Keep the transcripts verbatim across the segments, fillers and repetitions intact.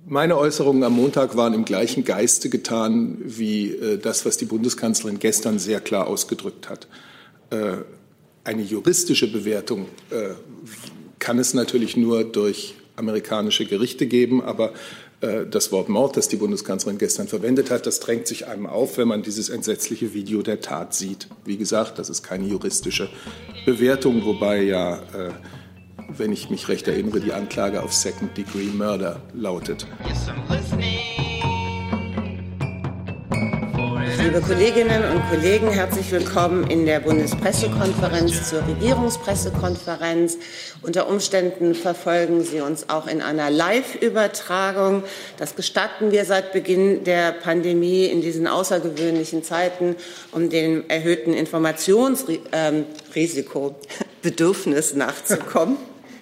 Meine Äußerungen am Montag waren im gleichen Geiste getan wie äh, das, was die Bundeskanzlerin gestern sehr klar ausgedrückt hat. Äh, eine juristische Bewertung äh, kann es natürlich nur durch amerikanische Gerichte geben, aber äh, das Wort Mord, das die Bundeskanzlerin gestern verwendet hat, das drängt sich einem auf, wenn man dieses entsetzliche Video der Tat sieht. Wie gesagt, das ist keine juristische Bewertung, wobei ja äh, wenn ich mich recht erinnere, die Anklage auf Second-Degree-Murder lautet. Liebe Kolleginnen und Kollegen, herzlich willkommen in der Bundespressekonferenz zur Regierungspressekonferenz. Unter Umständen verfolgen Sie uns auch in einer Live-Übertragung. Das gestatten wir seit Beginn der Pandemie in diesen außergewöhnlichen Zeiten, um dem erhöhten Informationsrisikobedürfnis nachzukommen.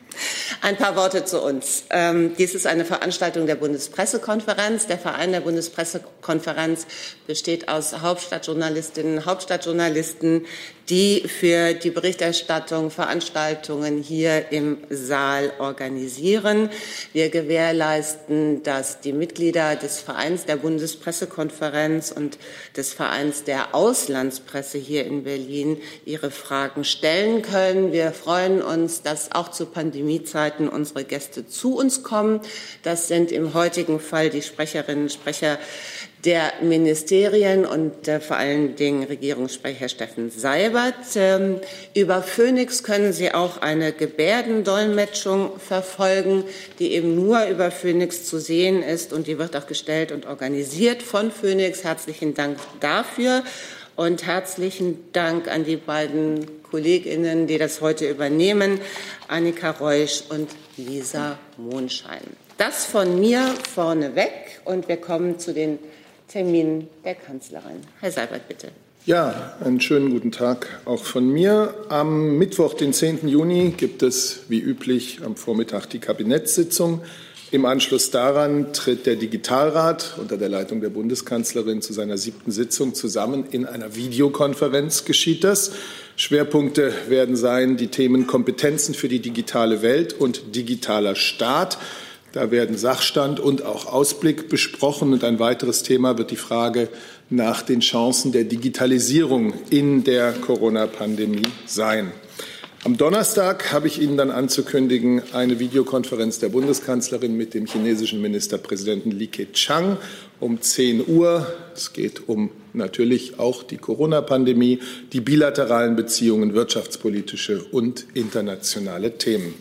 Ein paar Worte zu uns. Ähm, dies ist eine Veranstaltung der Bundespressekonferenz. Der Verein der Bundespressekonferenz besteht aus Hauptstadtjournalistinnen und Hauptstadtjournalisten, die für die Berichterstattung Veranstaltungen hier im Saal organisieren. Wir gewährleisten, dass die Mitglieder des Vereins der Bundespressekonferenz und des Vereins der Auslandspresse hier in Berlin ihre Fragen stellen können. Wir freuen uns, dass auch zu Pandemiezeiten unsere Gäste zu uns kommen. Das sind im heutigen Fall die Sprecherinnen und Sprecher der Ministerien und äh, vor allen Dingen Regierungssprecher Steffen Seibert. Ähm, über Phoenix können Sie auch eine Gebärdendolmetschung verfolgen, die eben nur über Phoenix zu sehen ist, und die wird auch gestellt und organisiert von Phoenix. Herzlichen Dank dafür und herzlichen Dank an die beiden KollegInnen, die das heute übernehmen, Annika Reusch und Lisa Monschein. Das von mir vorneweg, und wir kommen zu den Termin der Kanzlerin. Herr Seibert, bitte. Ja, einen schönen guten Tag auch von mir. Am Mittwoch, den zehnten Juni, gibt es wie üblich am Vormittag die Kabinettssitzung. Im Anschluss daran tritt der Digitalrat unter der Leitung der Bundeskanzlerin zu seiner siebten Sitzung zusammen. In einer Videokonferenz geschieht das. Schwerpunkte werden sein die Themen Kompetenzen für die digitale Welt und digitaler Staat. Da werden Sachstand und auch Ausblick besprochen. Und ein weiteres Thema wird die Frage nach den Chancen der Digitalisierung in der Corona-Pandemie sein. Am Donnerstag habe ich Ihnen dann anzukündigen eine Videokonferenz der Bundeskanzlerin mit dem chinesischen Ministerpräsidenten Li Keqiang um zehn Uhr. Es geht um natürlich auch die Corona-Pandemie, die bilateralen Beziehungen, wirtschaftspolitische und internationale Themen.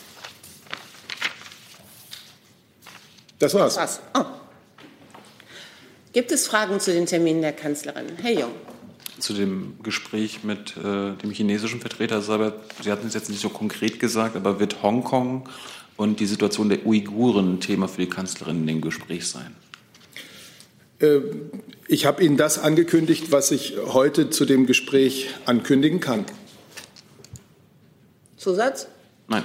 Das war's. Das war's. Oh. Gibt es Fragen zu den Terminen der Kanzlerin? Herr Jung. Zu dem Gespräch mit äh, dem chinesischen Vertreter, Sie hatten es jetzt nicht so konkret gesagt, aber wird Hongkong und die Situation der Uiguren ein Thema für die Kanzlerin in dem Gespräch sein? Äh, ich habe Ihnen das angekündigt, was ich heute zu dem Gespräch ankündigen kann. Zusatz? Nein.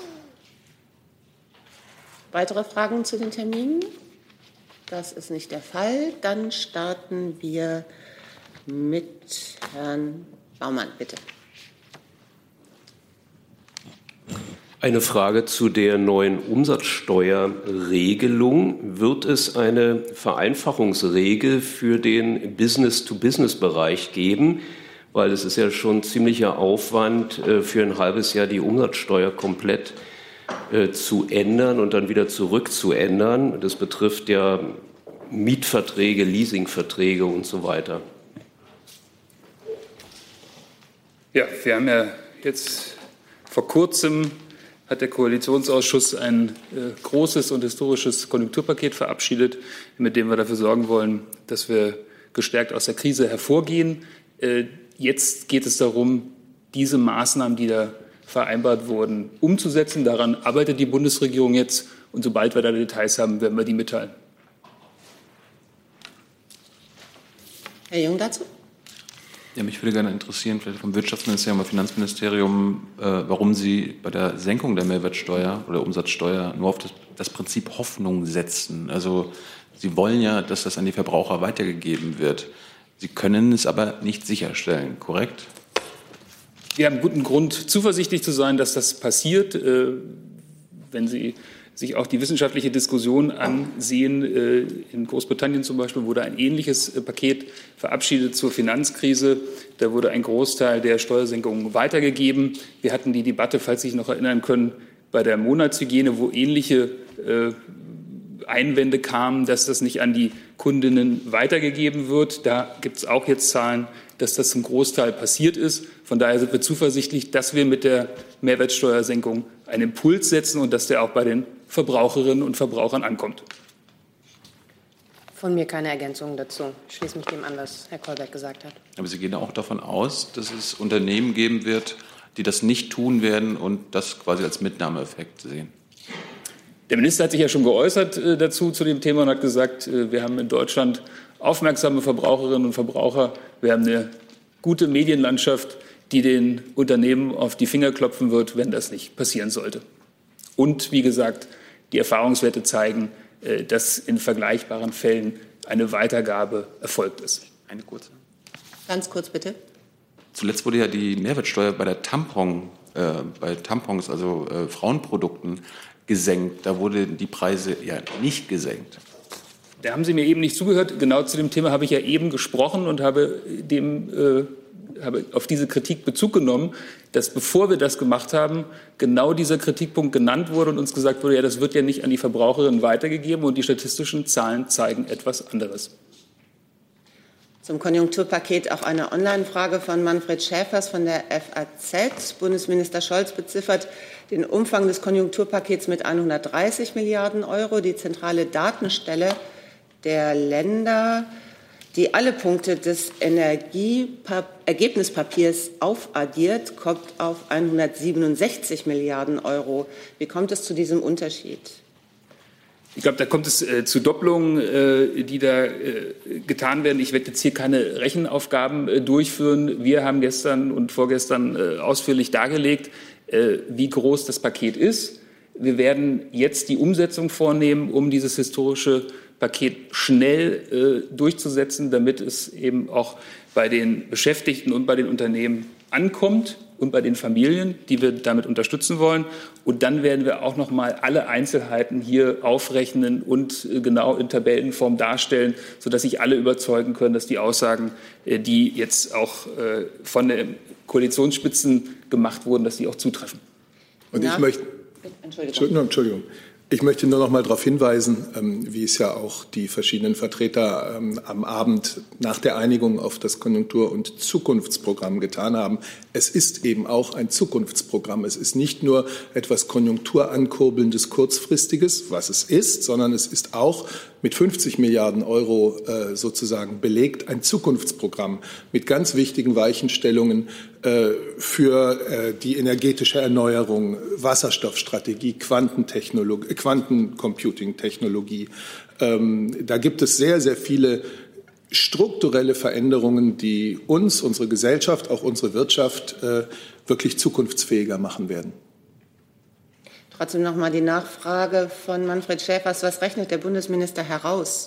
Weitere Fragen zu den Terminen? Das ist nicht der Fall. Dann starten wir mit Herrn Baumann, bitte. Eine Frage zu der neuen Umsatzsteuerregelung. Wird es eine Vereinfachungsregel für den Business-to-Business-Bereich geben? Weil es ist ja schon ziemlicher Aufwand, für ein halbes Jahr die Umsatzsteuer komplett zu ändern und dann wieder zurückzuändern. Das betrifft ja Mietverträge, Leasingverträge und so weiter. Ja, wir haben ja jetzt vor kurzem hat der Koalitionsausschuss ein äh, großes und historisches Konjunkturpaket verabschiedet, mit dem wir dafür sorgen wollen, dass wir gestärkt aus der Krise hervorgehen. Äh, jetzt geht es darum, diese Maßnahmen, die da vereinbart wurden, umzusetzen. Daran arbeitet die Bundesregierung jetzt. Und sobald wir da Details haben, werden wir die mitteilen. Herr Jung dazu? Ja, mich würde gerne interessieren, vielleicht vom Wirtschaftsministerium oder Finanzministerium, äh, warum Sie bei der Senkung der Mehrwertsteuer oder Umsatzsteuer nur auf das, das Prinzip Hoffnung setzen. Also Sie wollen ja, dass das an die Verbraucher weitergegeben wird. Sie können es aber nicht sicherstellen, korrekt? Wir haben guten Grund, zuversichtlich zu sein, dass das passiert. Wenn Sie sich auch die wissenschaftliche Diskussion ansehen. In Großbritannien zum Beispiel wurde ein ähnliches Paket verabschiedet zur Finanzkrise. Da wurde ein Großteil der Steuersenkungen weitergegeben. Wir hatten die Debatte, falls Sie sich noch erinnern können, bei der Monatshygiene, wo ähnliche Einwände kamen, dass das nicht an die Kundinnen weitergegeben wird. Da gibt es auch jetzt Zahlen, dass das zum Großteil passiert ist. Von daher sind wir zuversichtlich, dass wir mit der Mehrwertsteuersenkung einen Impuls setzen und dass der auch bei den Verbraucherinnen und Verbrauchern ankommt. Von mir keine Ergänzungen dazu. Ich schließe mich dem an, was Herr Kolberg gesagt hat. Aber Sie gehen auch davon aus, dass es Unternehmen geben wird, die das nicht tun werden und das quasi als Mitnahmeeffekt sehen? Der Minister hat sich ja schon geäußert äh, dazu, zu dem Thema, und hat gesagt, äh, wir haben in Deutschland aufmerksame Verbraucherinnen und Verbraucher. Wir haben eine gute Medienlandschaft, die den Unternehmen auf die Finger klopfen wird, wenn das nicht passieren sollte. Und wie gesagt, die Erfahrungswerte zeigen, äh, dass in vergleichbaren Fällen eine Weitergabe erfolgt ist. Eine kurze. Ganz kurz bitte. Zuletzt wurde ja die Mehrwertsteuer bei der Tampon, äh, bei Tampons, also äh, Frauenprodukten, gesenkt. Da wurden die Preise ja nicht gesenkt. Da haben Sie mir eben nicht zugehört. Genau zu dem Thema habe ich ja eben gesprochen und habe, dem, äh, habe auf diese Kritik Bezug genommen, dass bevor wir das gemacht haben, genau dieser Kritikpunkt genannt wurde und uns gesagt wurde, ja, das wird ja nicht an die Verbraucherinnen weitergegeben und die statistischen Zahlen zeigen etwas anderes. Zum Konjunkturpaket auch eine Online-Frage von Manfred Schäfers von der F A Z. Bundesminister Scholz beziffert den Umfang des Konjunkturpakets mit hundertdreißig Milliarden Euro. Die zentrale Datenstelle der Länder, die alle Punkte des Energieergebnispapiers aufaddiert, kommt auf hundertsiebenundsechzig Milliarden Euro. Wie kommt es zu diesem Unterschied? Ich glaube, da kommt es äh, zu Doppelungen, äh, die da äh, getan werden. Ich werde jetzt hier keine Rechenaufgaben äh, durchführen. Wir haben gestern und vorgestern äh, ausführlich dargelegt, äh, wie groß das Paket ist. Wir werden jetzt die Umsetzung vornehmen, um dieses historische Paket schnell äh, durchzusetzen, damit es eben auch bei den Beschäftigten und bei den Unternehmen ankommt und bei den Familien, die wir damit unterstützen wollen. Und dann werden wir auch noch mal alle Einzelheiten hier aufrechnen und äh, genau in Tabellenform darstellen, sodass sich alle überzeugen können, dass die Aussagen, äh, die jetzt auch äh, von den Koalitionsspitzen gemacht wurden, dass die auch zutreffen. Und ich möchte, Entschuldigung. Entschuldigung. Ich möchte nur noch mal darauf hinweisen, wie es ja auch die verschiedenen Vertreter am Abend nach der Einigung auf das Konjunktur- und Zukunftsprogramm getan haben. Es ist eben auch ein Zukunftsprogramm. Es ist nicht nur etwas Konjunkturankurbelndes, Kurzfristiges, was es ist, sondern es ist auch mit fünfzig Milliarden Euro äh, sozusagen belegt ein Zukunftsprogramm mit ganz wichtigen Weichenstellungen äh, für äh, die energetische Erneuerung, Wasserstoffstrategie, Quantentechnologie, Quantencomputing-Technologie. Ähm, da gibt es sehr, sehr viele strukturelle Veränderungen, die uns, unsere Gesellschaft, auch unsere Wirtschaft äh, wirklich zukunftsfähiger machen werden. Trotzdem noch mal die Nachfrage von Manfred Schäfers. Was rechnet der Bundesminister heraus?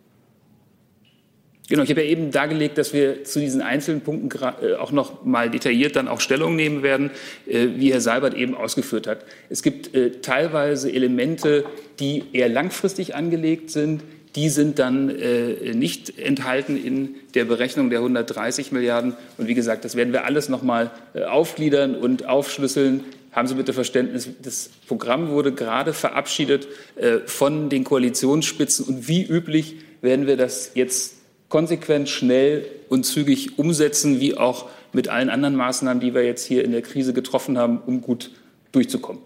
Genau, ich habe ja eben dargelegt, dass wir zu diesen einzelnen Punkten auch noch mal detailliert dann auch Stellung nehmen werden, wie Herr Seibert eben ausgeführt hat. Es gibt teilweise Elemente, die eher langfristig angelegt sind. Die sind dann äh, nicht enthalten in der Berechnung der hundertdreißig Milliarden. Und wie gesagt, das werden wir alles noch mal äh, aufgliedern und aufschlüsseln. Haben Sie bitte Verständnis, das Programm wurde gerade verabschiedet äh, von den Koalitionsspitzen. Und wie üblich werden wir das jetzt konsequent, schnell und zügig umsetzen, wie auch mit allen anderen Maßnahmen, die wir jetzt hier in der Krise getroffen haben, um gut durchzukommen.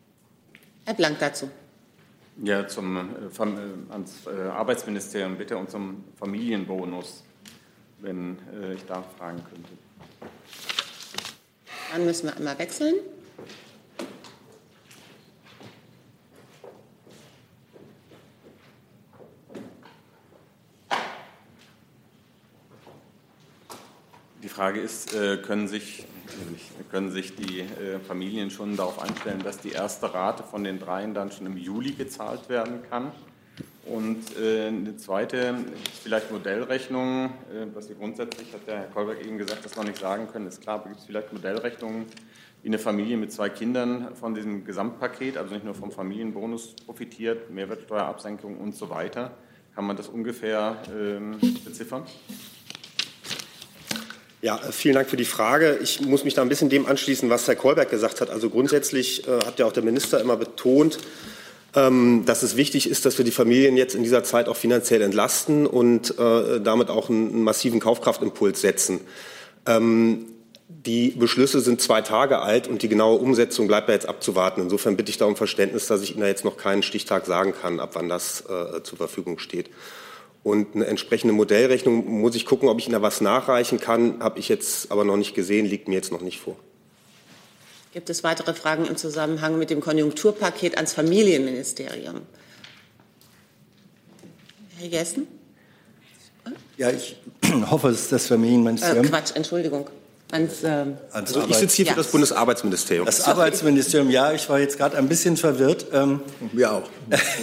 Herr Blank dazu. Ja, zum, äh, ans äh, Arbeitsministerium bitte und zum Familienbonus, wenn äh, ich da fragen könnte. Dann müssen wir einmal wechseln. Die Frage ist, äh, können sich Können sich die äh, Familien schon darauf einstellen, dass die erste Rate von den dreien dann schon im Juli gezahlt werden kann? Und äh, eine zweite ist vielleicht Modellrechnungen, äh, was Sie grundsätzlich, hat der Herr Kolberg eben gesagt, das noch nicht sagen können, ist klar, aber gibt es vielleicht Modellrechnungen, wie eine Familie mit zwei Kindern von diesem Gesamtpaket, also nicht nur vom Familienbonus profitiert, Mehrwertsteuerabsenkung und so weiter. Kann man das ungefähr ähm, beziffern? Ja, vielen Dank für die Frage. Ich muss mich da ein bisschen dem anschließen, was Herr Kolberg gesagt hat. Also grundsätzlich äh, hat ja auch der Minister immer betont, ähm, dass es wichtig ist, dass wir die Familien jetzt in dieser Zeit auch finanziell entlasten und äh, damit auch einen, einen massiven Kaufkraftimpuls setzen. Ähm, Die Beschlüsse sind zwei Tage alt und die genaue Umsetzung bleibt ja jetzt abzuwarten. Insofern bitte ich da um Verständnis, dass ich Ihnen da jetzt noch keinen Stichtag sagen kann, ab wann das äh, zur Verfügung steht. Und eine entsprechende Modellrechnung muss ich gucken, ob ich Ihnen da was nachreichen kann. Habe ich jetzt aber noch nicht gesehen, liegt mir jetzt noch nicht vor. Gibt es weitere Fragen im Zusammenhang mit dem Konjunkturpaket ans Familienministerium? Herr Jessen? Ja, ich hoffe, es ist das Familienministerium. Äh, Quatsch, Entschuldigung. Ans, ähm, also ich sitze hier ja. für das Bundesarbeitsministerium. Das Arbeitsministerium, ja, ich war jetzt gerade ein bisschen verwirrt. Ähm, Wir auch.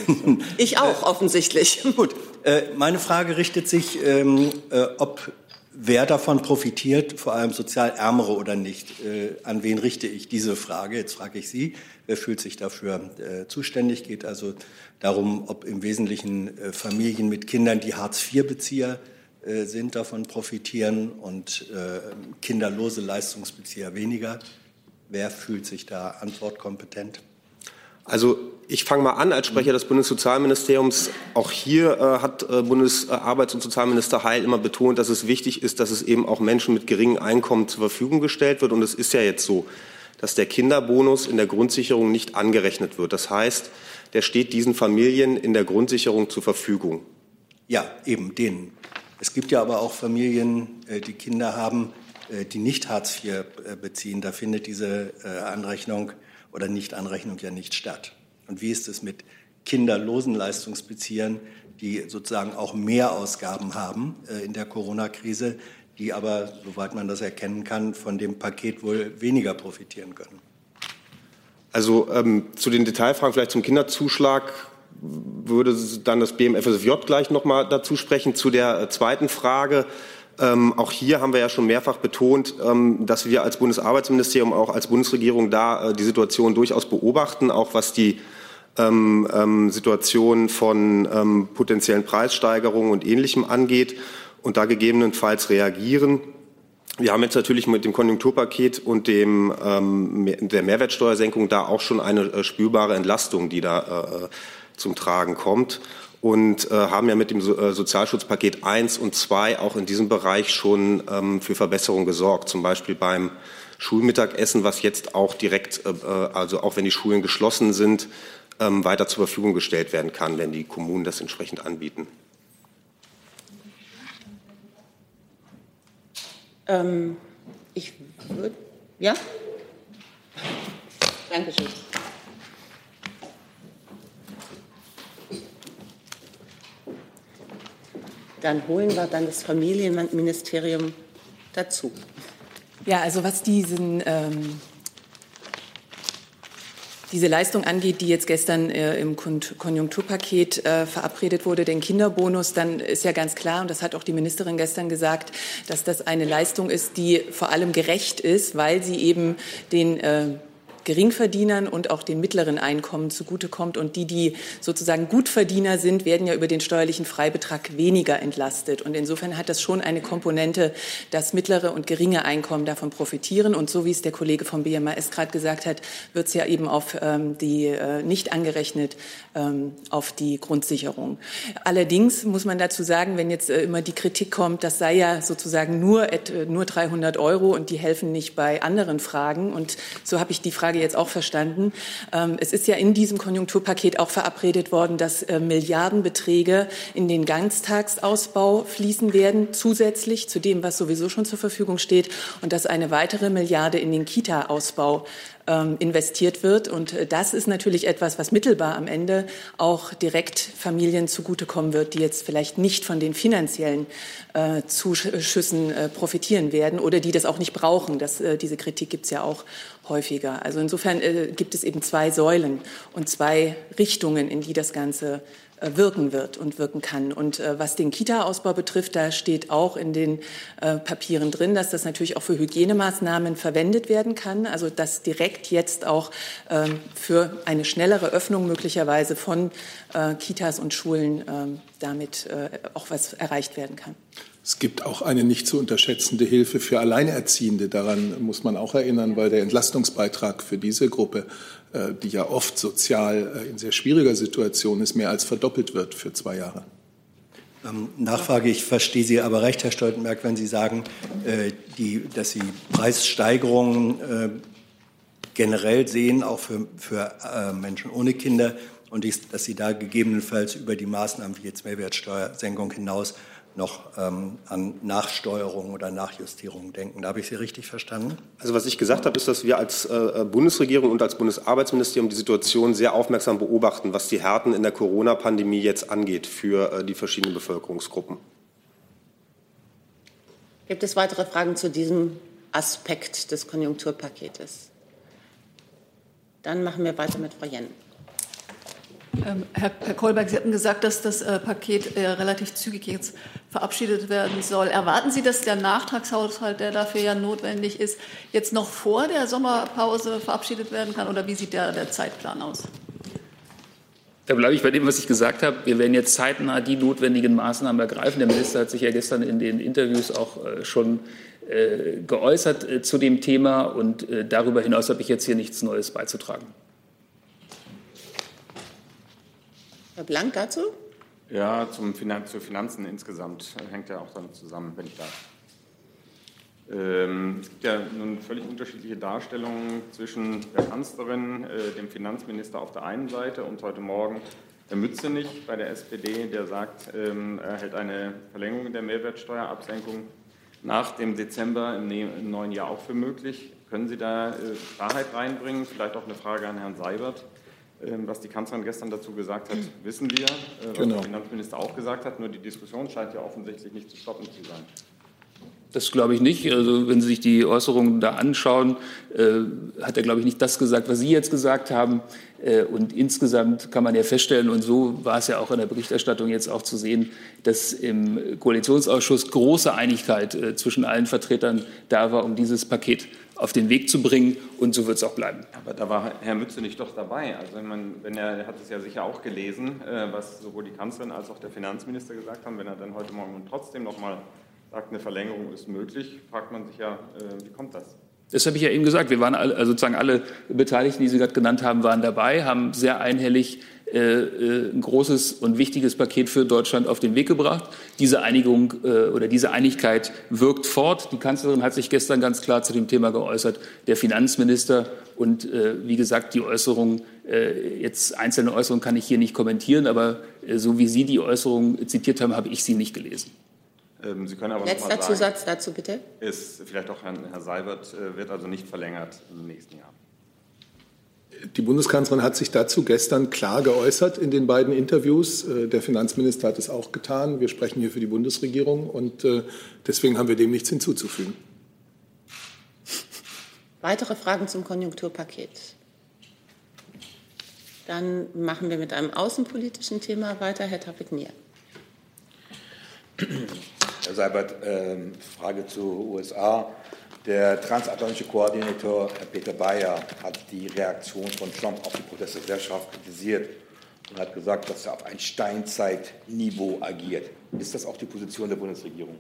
Ich auch, offensichtlich. Gut, äh, meine Frage richtet sich, ähm, äh, ob wer davon profitiert, vor allem sozial Ärmere oder nicht. Äh, an wen richte ich diese Frage? Jetzt frage ich Sie, wer fühlt sich dafür äh, zuständig? Geht also darum, ob im Wesentlichen äh, Familien mit Kindern, die Hartz-vier-Bezieher sind, davon profitieren und äh, kinderlose Leistungsbezieher weniger. Wer fühlt sich da antwortkompetent? Also ich fange mal an als Sprecher des Bundessozialministeriums. Auch hier äh, hat äh, Bundesarbeits- und Sozialminister Heil immer betont, dass es wichtig ist, dass es eben auch Menschen mit geringem Einkommen zur Verfügung gestellt wird. Und es ist ja jetzt so, dass der Kinderbonus in der Grundsicherung nicht angerechnet wird. Das heißt, der steht diesen Familien in der Grundsicherung zur Verfügung. Ja, eben denen. Es gibt ja aber auch Familien, die Kinder haben, die nicht Hartz vier beziehen. Da findet diese Anrechnung oder Nichtanrechnung ja nicht statt. Und wie ist es mit kinderlosen Leistungsbeziehern, die sozusagen auch Mehrausgaben haben in der Corona-Krise, die aber, soweit man das erkennen kann, von dem Paket wohl weniger profitieren können? Also ähm, zu den Detailfragen, vielleicht zum Kinderzuschlag, würde dann das B M F S J gleich noch mal dazu sprechen. Zu der zweiten Frage. Ähm, auch hier haben wir ja schon mehrfach betont, ähm, dass wir als Bundesarbeitsministerium, auch als Bundesregierung da äh, die Situation durchaus beobachten, auch was die ähm, ähm, Situation von ähm, potenziellen Preissteigerungen und Ähnlichem angeht und da gegebenenfalls reagieren. Wir haben jetzt natürlich mit dem Konjunkturpaket und dem, ähm, der Mehrwertsteuersenkung da auch schon eine äh, spürbare Entlastung, die da äh, zum Tragen kommt und äh, haben ja mit dem so äh, Sozialschutzpaket eins und zwei auch in diesem Bereich schon ähm, für Verbesserungen gesorgt, zum Beispiel beim Schulmittagessen, was jetzt auch direkt, äh, also auch wenn die Schulen geschlossen sind, ähm, weiter zur Verfügung gestellt werden kann, wenn die Kommunen das entsprechend anbieten. Ähm, ich würde, ja? Dankeschön. Dann holen wir dann das Familienministerium dazu. Ja, also was diesen, ähm, diese Leistung angeht, die jetzt gestern äh, im Konjunkturpaket äh, verabredet wurde, den Kinderbonus, dann ist ja ganz klar, und das hat auch die Ministerin gestern gesagt, dass das eine Leistung ist, die vor allem gerecht ist, weil sie eben den äh, Geringverdienern und auch den mittleren Einkommen zugutekommt. Und die, die sozusagen Gutverdiener sind, werden ja über den steuerlichen Freibetrag weniger entlastet. Und insofern hat das schon eine Komponente, dass mittlere und geringe Einkommen davon profitieren. Und so wie es der Kollege vom B M A S gerade gesagt hat, wird es ja eben auf ähm, die äh, nicht angerechnet ähm, auf die Grundsicherung. Allerdings muss man dazu sagen, wenn jetzt äh, immer die Kritik kommt, das sei ja sozusagen nur, äh, nur dreihundert Euro und die helfen nicht bei anderen Fragen. Und so habe ich die Frage jetzt auch verstanden. Es ist ja in diesem Konjunkturpaket auch verabredet worden, dass Milliardenbeträge in den Ganztagsausbau fließen werden, zusätzlich zu dem, was sowieso schon zur Verfügung steht, und dass eine weitere Milliarde in den Kita-Ausbau investiert wird. Und das ist natürlich etwas, was mittelbar am Ende auch direkt Familien zugutekommen wird, die jetzt vielleicht nicht von den finanziellen äh, Zuschüssen äh, profitieren werden oder die das auch nicht brauchen. Das, äh, diese Kritik gibt es ja auch häufiger. Also insofern äh, gibt es eben zwei Säulen und zwei Richtungen, in die das Ganze wirken wird und wirken kann. Und äh, was den Kita-Ausbau betrifft, da steht auch in den äh, Papieren drin, dass das natürlich auch für Hygienemaßnahmen verwendet werden kann, also dass direkt jetzt auch äh, für eine schnellere Öffnung möglicherweise von äh, Kitas und Schulen äh, damit äh, auch was erreicht werden kann. Es gibt auch eine nicht zu unterschätzende Hilfe für Alleinerziehende. Daran muss man auch erinnern, weil der Entlastungsbeitrag für diese Gruppe, die ja oft sozial in sehr schwieriger Situation ist, mehr als verdoppelt wird für zwei Jahre. Ähm, Nachfrage, ich verstehe Sie aber recht, Herr Stoltenberg, wenn Sie sagen, äh, die, dass Sie Preissteigerungen äh, generell sehen, auch für, für äh, Menschen ohne Kinder, und dies, dass Sie da gegebenenfalls über die Maßnahmen wie jetzt Mehrwertsteuersenkung hinaus noch ähm, an Nachsteuerung oder Nachjustierung denken. Da habe ich Sie richtig verstanden? Also was ich gesagt habe, ist, dass wir als äh, Bundesregierung und als Bundesarbeitsministerium die Situation sehr aufmerksam beobachten, was die Härten in der Corona-Pandemie jetzt angeht für äh, die verschiedenen Bevölkerungsgruppen. Gibt es weitere Fragen zu diesem Aspekt des Konjunkturpaketes? Dann machen wir weiter mit Frau Jenn. Ähm, Herr, Herr Kolberg, Sie hatten gesagt, dass das äh, Paket äh, relativ zügig jetzt verabschiedet werden soll. Erwarten Sie, dass der Nachtragshaushalt, der dafür ja notwendig ist, jetzt noch vor der Sommerpause verabschiedet werden kann? Oder wie sieht der, der Zeitplan aus? Da bleibe ich bei dem, was ich gesagt habe. Wir werden jetzt zeitnah die notwendigen Maßnahmen ergreifen. Der Minister hat sich ja gestern in den Interviews auch äh, schon äh, geäußert äh, zu dem Thema. Und äh, darüber hinaus habe ich jetzt hier nichts Neues beizutragen. Herr Blank dazu? Ja, zum Finan- zu Finanzen insgesamt hängt ja auch damit zusammen, wenn ich darf. Ähm, es gibt ja nun völlig unterschiedliche Darstellungen zwischen der Kanzlerin, äh, dem Finanzminister auf der einen Seite und heute Morgen Herr Mützenich bei der S P D, der sagt, ähm, er hält eine Verlängerung der Mehrwertsteuerabsenkung nach dem Dezember im, ne- im neuen Jahr auch für möglich. Können Sie da äh, Klarheit reinbringen? Vielleicht auch eine Frage an Herrn Seibert. Was die Kanzlerin gestern dazu gesagt hat, wissen wir, was genau. der Finanzminister auch gesagt hat, nur die Diskussion scheint ja offensichtlich nicht zu stoppen zu sein. Das glaube ich nicht. Also wenn Sie sich die Äußerungen da anschauen, äh, hat er, glaube ich, nicht das gesagt, was Sie jetzt gesagt haben. Äh, und insgesamt kann man ja feststellen, und so war es ja auch in der Berichterstattung jetzt auch zu sehen, dass im Koalitionsausschuss große Einigkeit äh, zwischen allen Vertretern da war, um dieses Paket auf den Weg zu bringen, und so wird es auch bleiben. Aber da war Herr Mützenich doch dabei. Also wenn, man, wenn er, er hat es ja sicher auch gelesen, äh, was sowohl die Kanzlerin als auch der Finanzminister gesagt haben. Wenn er dann heute Morgen trotzdem noch mal sagt, eine Verlängerung ist möglich, fragt man sich ja, äh, wie kommt das? Das habe ich ja eben gesagt. Wir waren alle, also sozusagen alle Beteiligten, die Sie gerade genannt haben, waren dabei, haben sehr einhellig äh, ein großes und wichtiges Paket für Deutschland auf den Weg gebracht. Diese Einigung äh, oder diese Einigkeit wirkt fort. Die Kanzlerin hat sich gestern ganz klar zu dem Thema geäußert, der Finanzminister. Und äh, wie gesagt, die Äußerung, äh, jetzt einzelne Äußerungen kann ich hier nicht kommentieren, aber äh, so wie Sie die Äußerung zitiert haben, habe ich sie nicht gelesen. Sie können aber Letzter noch mal sagen, Zusatz dazu, bitte. Ist vielleicht auch Herr, Herr Seibert, wird also nicht verlängert im nächsten Jahr. Die Bundeskanzlerin hat sich dazu gestern klar geäußert in den beiden Interviews. Der Finanzminister hat es auch getan. Wir sprechen hier für die Bundesregierung, und deswegen haben wir dem nichts hinzuzufügen. Weitere Fragen zum Konjunkturpaket? Dann machen wir mit einem außenpolitischen Thema weiter. Herr Tapet-Nier. Herr Seibert, äh, Frage zu U S A. Der transatlantische Koordinator Peter Bayer hat die Reaktion von Trump auf die Proteste sehr scharf kritisiert und hat gesagt, dass er auf ein Steinzeitniveau agiert. Ist das auch die Position der Bundesregierung?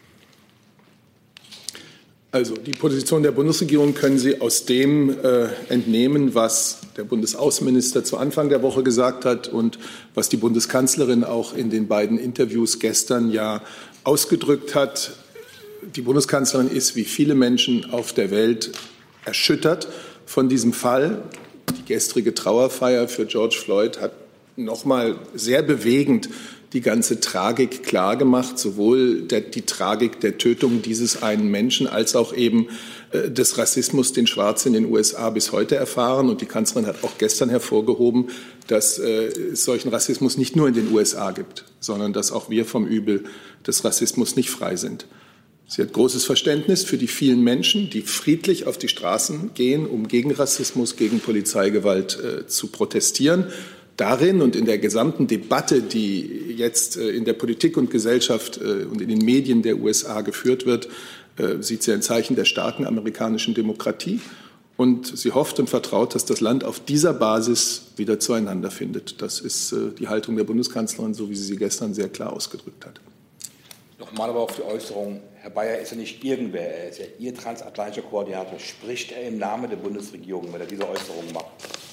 Also die Position der Bundesregierung können Sie aus dem äh, entnehmen, was der Bundesaußenminister zu Anfang der Woche gesagt hat und was die Bundeskanzlerin auch in den beiden Interviews gestern ja ausgedrückt hat. Die Bundeskanzlerin ist wie viele Menschen auf der Welt erschüttert von diesem Fall. Die gestrige Trauerfeier für George Floyd hat noch mal sehr bewegend die ganze Tragik klargemacht, sowohl der, die Tragik der Tötung dieses einen Menschen als auch eben äh, des Rassismus, den Schwarze in den U S A bis heute erfahren. Und die Kanzlerin hat auch gestern hervorgehoben, dass äh, es solchen Rassismus nicht nur in den U S A gibt, sondern dass auch wir vom Übel des Rassismus nicht frei sind. Sie hat großes Verständnis für die vielen Menschen, die friedlich auf die Straßen gehen, um gegen Rassismus, gegen Polizeigewalt äh, zu protestieren. darin und in der gesamten Debatte, die jetzt in der Politik und Gesellschaft und in den Medien der U S A geführt wird, sieht sie ein Zeichen der starken amerikanischen Demokratie. Und sie hofft und vertraut, dass das Land auf dieser Basis wieder zueinander findet. Das ist die Haltung der Bundeskanzlerin, so wie sie sie gestern sehr klar ausgedrückt hat. Nochmal aber auf die Äußerung. Herr Bayer ist ja nicht irgendwer, er ist ja Ihr transatlantischer Koordinator. Spricht er im Namen der Bundesregierung, wenn er diese Äußerung macht?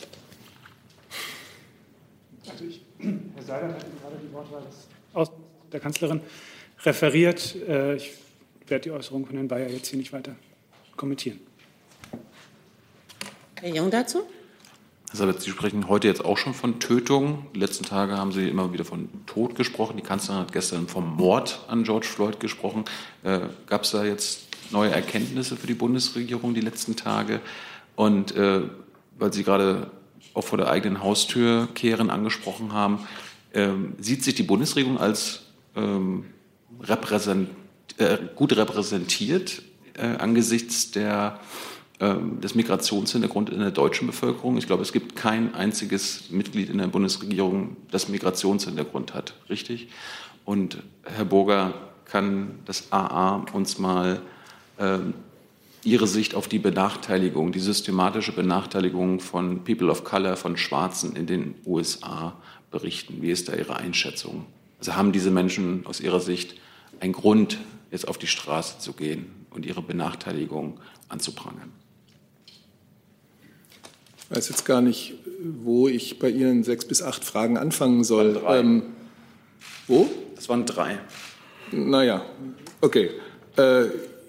Also ich, Herr Seibert hat gerade die Wortwahl des der Kanzlerin referiert. Ich werde die Äußerung von Herrn Bayer jetzt hier nicht weiter kommentieren. Herr Jung dazu? Herr Seibert, Sie sprechen heute jetzt auch schon von Tötung. Die letzten Tage haben Sie immer wieder von Tod gesprochen. Die Kanzlerin hat gestern vom Mord an George Floyd gesprochen. Äh, gab es da jetzt neue Erkenntnisse für die Bundesregierung die letzten Tage? Und äh, weil Sie gerade auch vor der eigenen Haustür kehren angesprochen haben, ähm, sieht sich die Bundesregierung als ähm, repräsent, äh, gut repräsentiert äh, angesichts der des Migrationshintergrunds in der deutschen Bevölkerung? Ich glaube, es gibt kein einziges Mitglied in der Bundesregierung, das Migrationshintergrund hat, richtig? Und Herr Burger, kann das A A uns mal äh, Ihre Sicht auf die Benachteiligung, die systematische Benachteiligung von People of Color, von Schwarzen in den U S A berichten? Wie ist da Ihre Einschätzung? Also haben diese Menschen aus Ihrer Sicht einen Grund, jetzt auf die Straße zu gehen und ihre Benachteiligung anzuprangern? Ich weiß jetzt gar nicht, wo ich bei Ihren sechs bis acht Fragen anfangen soll. Ähm, wo? Das waren drei. Naja, okay. Äh,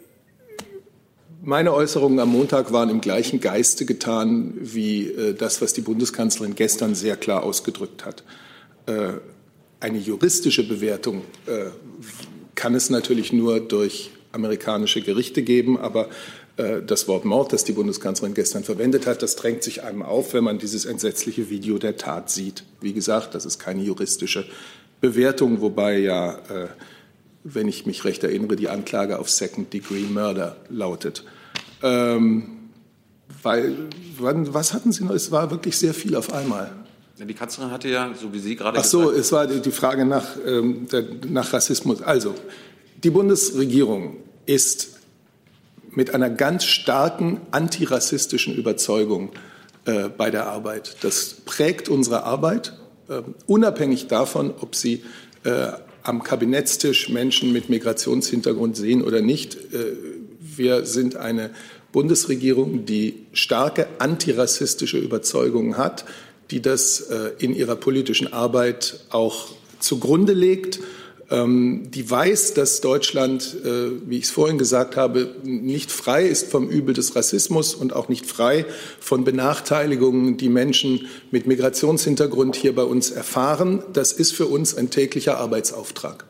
meine Äußerungen am Montag waren im gleichen Geiste getan wie äh, das, was die Bundeskanzlerin gestern sehr klar ausgedrückt hat. Äh, eine juristische Bewertung äh, kann es natürlich nur durch amerikanische Gerichte geben, aber das Wort Mord, das die Bundeskanzlerin gestern verwendet hat, das drängt sich einem auf, wenn man dieses entsetzliche Video der Tat sieht. Wie gesagt, das ist keine juristische Bewertung, wobei ja, äh, wenn ich mich recht erinnere, die Anklage auf Second-Degree-Murder lautet. Ähm, weil, wann, was hatten Sie noch? Es war wirklich sehr viel auf einmal. Die Kanzlerin hatte ja, so wie Sie gerade Ach so, gesagt haben. es war die Frage nach, ähm, der, nach Rassismus. Also, die Bundesregierung ist mit einer ganz starken antirassistischen Überzeugung äh, bei der Arbeit. Das prägt unsere Arbeit, äh, unabhängig davon, ob Sie äh, am Kabinettstisch Menschen mit Migrationshintergrund sehen oder nicht. Äh, wir sind eine Bundesregierung, die starke antirassistische Überzeugungen hat, die das äh, in ihrer politischen Arbeit auch zugrunde legt, die weiß, dass Deutschland, wie ich es vorhin gesagt habe, nicht frei ist vom Übel des Rassismus und auch nicht frei von Benachteiligungen, die Menschen mit Migrationshintergrund hier bei uns erfahren. Das ist für uns ein täglicher Arbeitsauftrag.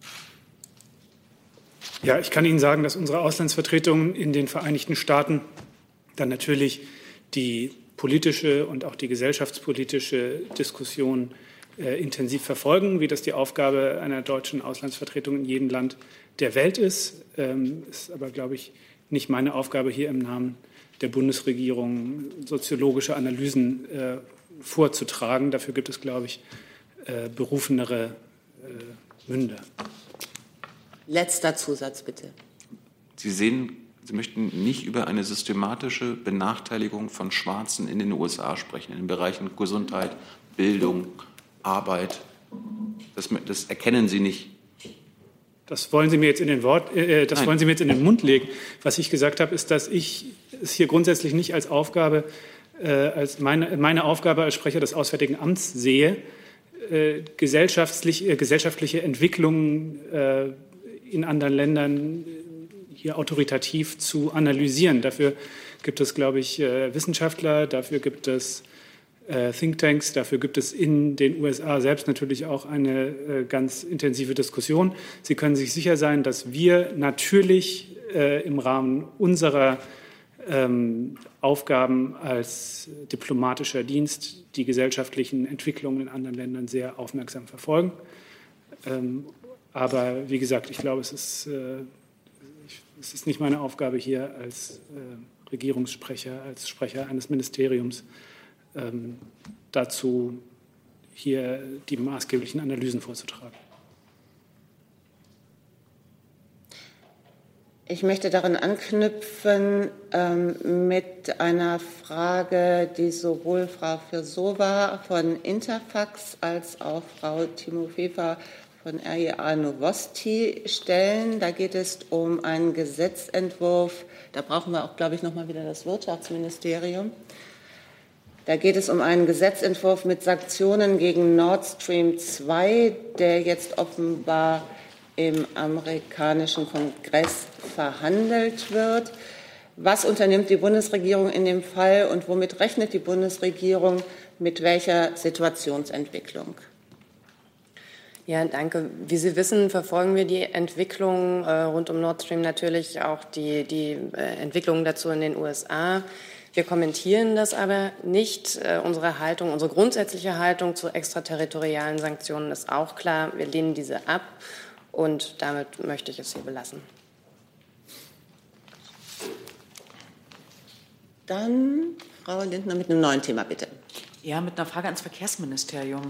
Ja, ich kann Ihnen sagen, dass unsere Auslandsvertretungen in den Vereinigten Staaten dann natürlich die politische und auch die gesellschaftspolitische Diskussion Äh, intensiv verfolgen, wie das die Aufgabe einer deutschen Auslandsvertretung in jedem Land der Welt ist. Ähm, ist aber, glaube ich, nicht meine Aufgabe, hier im Namen der Bundesregierung soziologische Analysen äh, vorzutragen. Dafür gibt es, glaube ich, äh, berufenere äh, Münder. Letzter Zusatz, bitte. Sie sehen, Sie möchten nicht über eine systematische Benachteiligung von Schwarzen in den U S A sprechen, in den Bereichen Gesundheit, Bildung, Arbeit. Das, das erkennen Sie nicht. Das wollen Sie mir jetzt in den Wort, äh, das Nein. wollen Sie mir jetzt in den Mund legen. Was ich gesagt habe, ist, dass ich es hier grundsätzlich nicht als Aufgabe, äh, als meine, meine Aufgabe als Sprecher des Auswärtigen Amts sehe, äh, gesellschaftlich, äh, gesellschaftliche Entwicklungen äh, in anderen Ländern hier autoritativ zu analysieren. Dafür gibt es, glaube ich, äh, Wissenschaftler, dafür gibt es Thinktanks. Dafür gibt es in den U S A selbst natürlich auch eine äh, ganz intensive Diskussion. Sie können sich sicher sein, dass wir natürlich äh, im Rahmen unserer ähm, Aufgaben als diplomatischer Dienst die gesellschaftlichen Entwicklungen in anderen Ländern sehr aufmerksam verfolgen. Ähm, aber wie gesagt, ich glaube, es ist, äh, ich, es ist nicht meine Aufgabe hier als äh, Regierungssprecher, als Sprecher eines Ministeriums, Ähm, dazu hier die maßgeblichen Analysen vorzutragen. Ich möchte daran anknüpfen ähm, mit einer Frage, die sowohl Frau Firsova von Interfax als auch Frau Timofeeva von R I A Novosti stellen. Da geht es um einen Gesetzentwurf. Da brauchen wir auch, glaube ich, noch mal wieder das Wirtschaftsministerium. Da geht es um einen Gesetzentwurf mit Sanktionen gegen Nord Stream zwei, der jetzt offenbar im amerikanischen Kongress verhandelt wird. Was unternimmt die Bundesregierung in dem Fall und womit rechnet die Bundesregierung mit welcher Situationsentwicklung? Ja, danke. Wie Sie wissen, verfolgen wir die Entwicklung äh, rund um Nord Stream natürlich auch die, die äh, Entwicklungen dazu in den U S A. Wir kommentieren das aber nicht. Äh, unsere Haltung, unsere grundsätzliche Haltung zu extraterritorialen Sanktionen ist auch klar. Wir lehnen diese ab. Und damit möchte ich es hier belassen. Dann Frau Lindner mit einem neuen Thema, bitte. Ja, mit einer Frage ans Verkehrsministerium.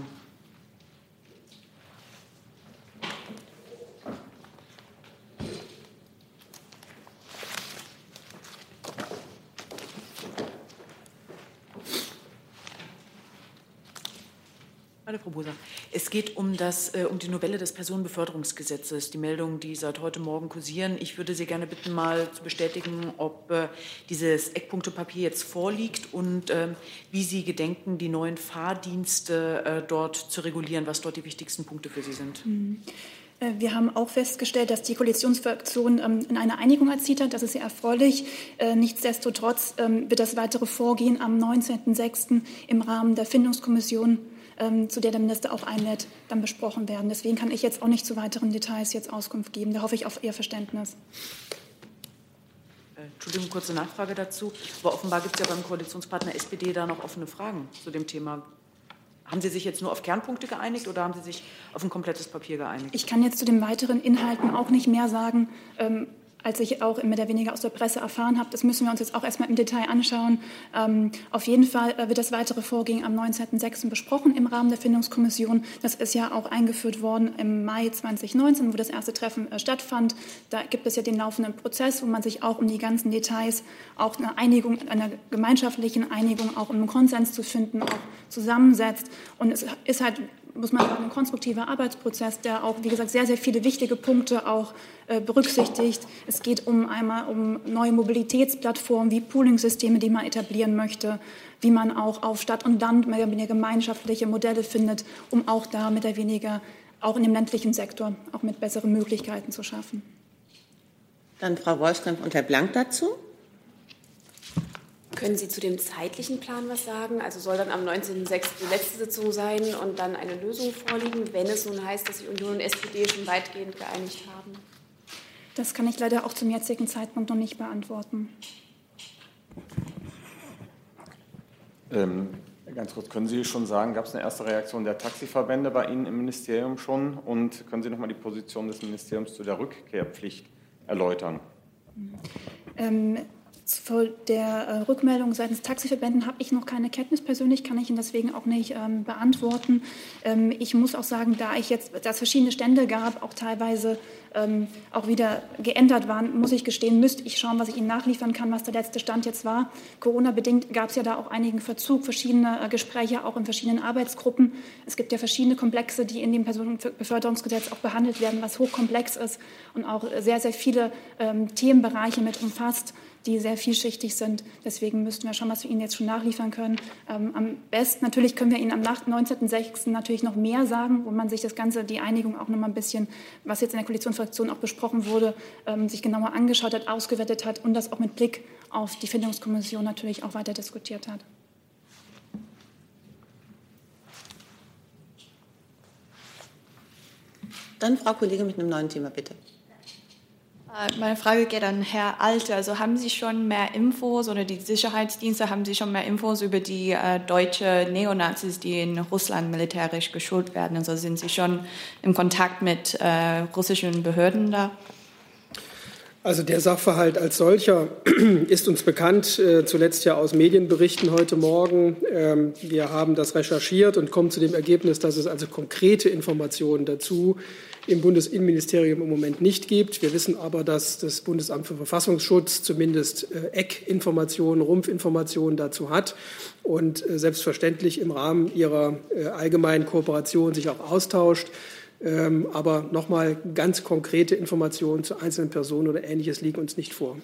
Hallo, Frau Boser. Es geht um, das, äh, um die Novelle des Personenbeförderungsgesetzes, die Meldungen, die seit heute Morgen kursieren. Ich würde Sie gerne bitten, mal zu bestätigen, ob äh, dieses Eckpunktepapier jetzt vorliegt und äh, wie Sie gedenken, die neuen Fahrdienste äh, dort zu regulieren, was dort die wichtigsten Punkte für Sie sind. Mhm. Wir haben auch festgestellt, dass die Koalitionsfraktion ähm, in eine Einigung erzielt hat. Das ist sehr erfreulich. Äh, nichtsdestotrotz ähm, wird das weitere Vorgehen am neunzehnten sechsten im Rahmen der Findungskommission, ähm, zu der der Minister auch einlädt, dann besprochen werden. Deswegen kann ich jetzt auch nicht zu weiteren Details jetzt Auskunft geben. Da hoffe ich auf Ihr Verständnis. Entschuldigung, kurze Nachfrage dazu. Aber offenbar gibt es ja beim Koalitionspartner S P D da noch offene Fragen zu dem Thema. Haben Sie sich jetzt nur auf Kernpunkte geeinigt oder haben Sie sich auf ein komplettes Papier geeinigt? Ich kann jetzt zu den weiteren Inhalten auch nicht mehr sagen, ähm, als ich auch mehr oder weniger aus der Presse erfahren habe. Das müssen wir uns jetzt auch erstmal im Detail anschauen. Ähm, auf jeden Fall äh, wird das weitere Vorgehen am neunzehnten sechsten besprochen im Rahmen der Findungskommission. Das ist ja auch eingeführt worden im Mai zweitausendneunzehn, wo das erste Treffen äh, stattfand. Da gibt es ja den laufenden Prozess, wo man sich auch um die ganzen Details, auch eine Einigung, einer gemeinschaftlichen Einigung, auch um einen Konsens zu finden, auch zusammensetzt. Und es ist halt, muss man sagen, ein konstruktiver Arbeitsprozess, der auch, wie gesagt, sehr, sehr viele wichtige Punkte auch äh, berücksichtigt. Es geht um einmal um neue Mobilitätsplattformen wie Pooling-Systeme, die man etablieren möchte, wie man auch auf Stadt und Land mehr oder weniger gemeinschaftliche Modelle findet, um auch da mehr oder weniger auch in dem ländlichen Sektor auch mit besseren Möglichkeiten zu schaffen. Dann Frau Wolfskamp und Herr Blank dazu. Können Sie zu dem zeitlichen Plan was sagen? Also soll dann am neunzehnten sechsten die letzte Sitzung sein und dann eine Lösung vorliegen, wenn es nun heißt, dass sich Union und S P D schon weitgehend geeinigt haben? Das kann ich leider auch zum jetzigen Zeitpunkt noch nicht beantworten. Ähm, ganz kurz, können Sie schon sagen, gab es eine erste Reaktion der Taxiverbände bei Ihnen im Ministerium schon? Und können Sie noch mal die Position des Ministeriums zu der Rückkehrpflicht erläutern? Ähm, Zu der äh, Rückmeldung seitens Taxiverbänden habe ich noch keine Kenntnis. Persönlich kann ich Ihnen deswegen auch nicht ähm, beantworten. Ähm, ich muss auch sagen, da ich jetzt, da es verschiedene Stände gab, auch teilweise ähm, auch wieder geändert waren, muss ich gestehen, müsste ich schauen, was ich Ihnen nachliefern kann, was der letzte Stand jetzt war. Corona-bedingt gab es ja da auch einigen Verzug, verschiedene äh, Gespräche auch in verschiedenen Arbeitsgruppen. Es gibt ja verschiedene Komplexe, die in dem Personenbeförderungsgesetz auch behandelt werden, was hochkomplex ist und auch sehr, sehr viele ähm, Themenbereiche mit umfasst, die sehr vielschichtig sind. Deswegen müssten wir schauen, was wir Ihnen jetzt schon nachliefern können. Ähm, am besten, natürlich können wir Ihnen am neunzehnten sechsten natürlich noch mehr sagen, wo man sich das Ganze, die Einigung auch noch mal ein bisschen, was jetzt in der Koalitionsfraktion auch besprochen wurde, ähm, sich genauer angeschaut hat, ausgewertet hat und das auch mit Blick auf die Findungskommission natürlich auch weiter diskutiert hat. Dann Frau Kollegin mit einem neuen Thema, bitte. Meine Frage geht an Herrn Alte. Also haben Sie schon mehr Infos oder die Sicherheitsdienste, haben Sie schon mehr Infos über die äh, deutsche Neonazis, die in Russland militärisch geschult werden? Also sind Sie schon im Kontakt mit äh, russischen Behörden da? Also der Sachverhalt als solcher ist uns bekannt, äh, zuletzt ja aus Medienberichten heute Morgen. Ähm, wir haben das recherchiert und kommen zu dem Ergebnis, dass es also konkrete Informationen dazu im Bundesinnenministerium im Moment nicht gibt. Wir wissen aber, dass das Bundesamt für Verfassungsschutz zumindest äh, Eckinformationen, Rumpfinformationen dazu hat und äh, selbstverständlich im Rahmen ihrer äh, allgemeinen Kooperation sich auch austauscht. Ähm, aber nochmal, ganz konkrete Informationen zu einzelnen Personen oder Ähnliches liegen uns nicht vor.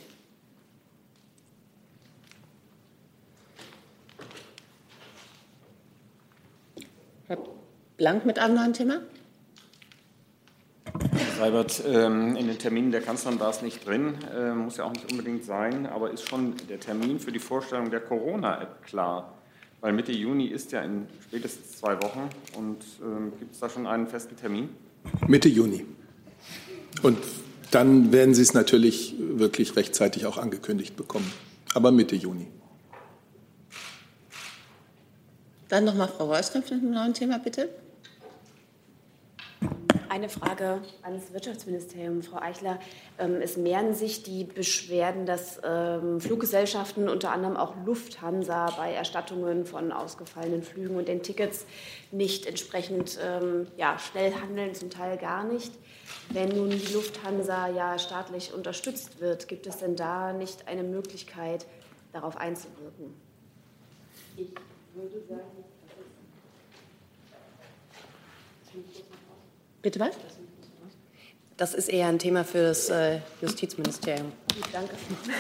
Herr Blank mit einem neuen Thema. Herr Seibert, ähm, in den Terminen der Kanzlerin war es nicht drin, äh, muss ja auch nicht unbedingt sein, aber ist schon der Termin für die Vorstellung der Corona-App klar? Weil Mitte Juni ist ja in spätestens zwei Wochen. Und ähm, gibt es da schon einen festen Termin? Mitte Juni. Und dann werden Sie es natürlich wirklich rechtzeitig auch angekündigt bekommen. Aber Mitte Juni. Dann nochmal Frau Reuskopf mit einem neuen Thema, bitte. Eine Frage ans Wirtschaftsministerium, Frau Eichler. Es mehren sich die Beschwerden, dass Fluggesellschaften, unter anderem auch Lufthansa, bei Erstattungen von ausgefallenen Flügen und den Tickets nicht entsprechend ja, schnell handeln, zum Teil gar nicht. Wenn nun die Lufthansa ja staatlich unterstützt wird, gibt es denn da nicht eine Möglichkeit, darauf einzuwirken? Ich würde sagen, Bitte was? Das ist eher ein Thema für das äh, Justizministerium. Danke.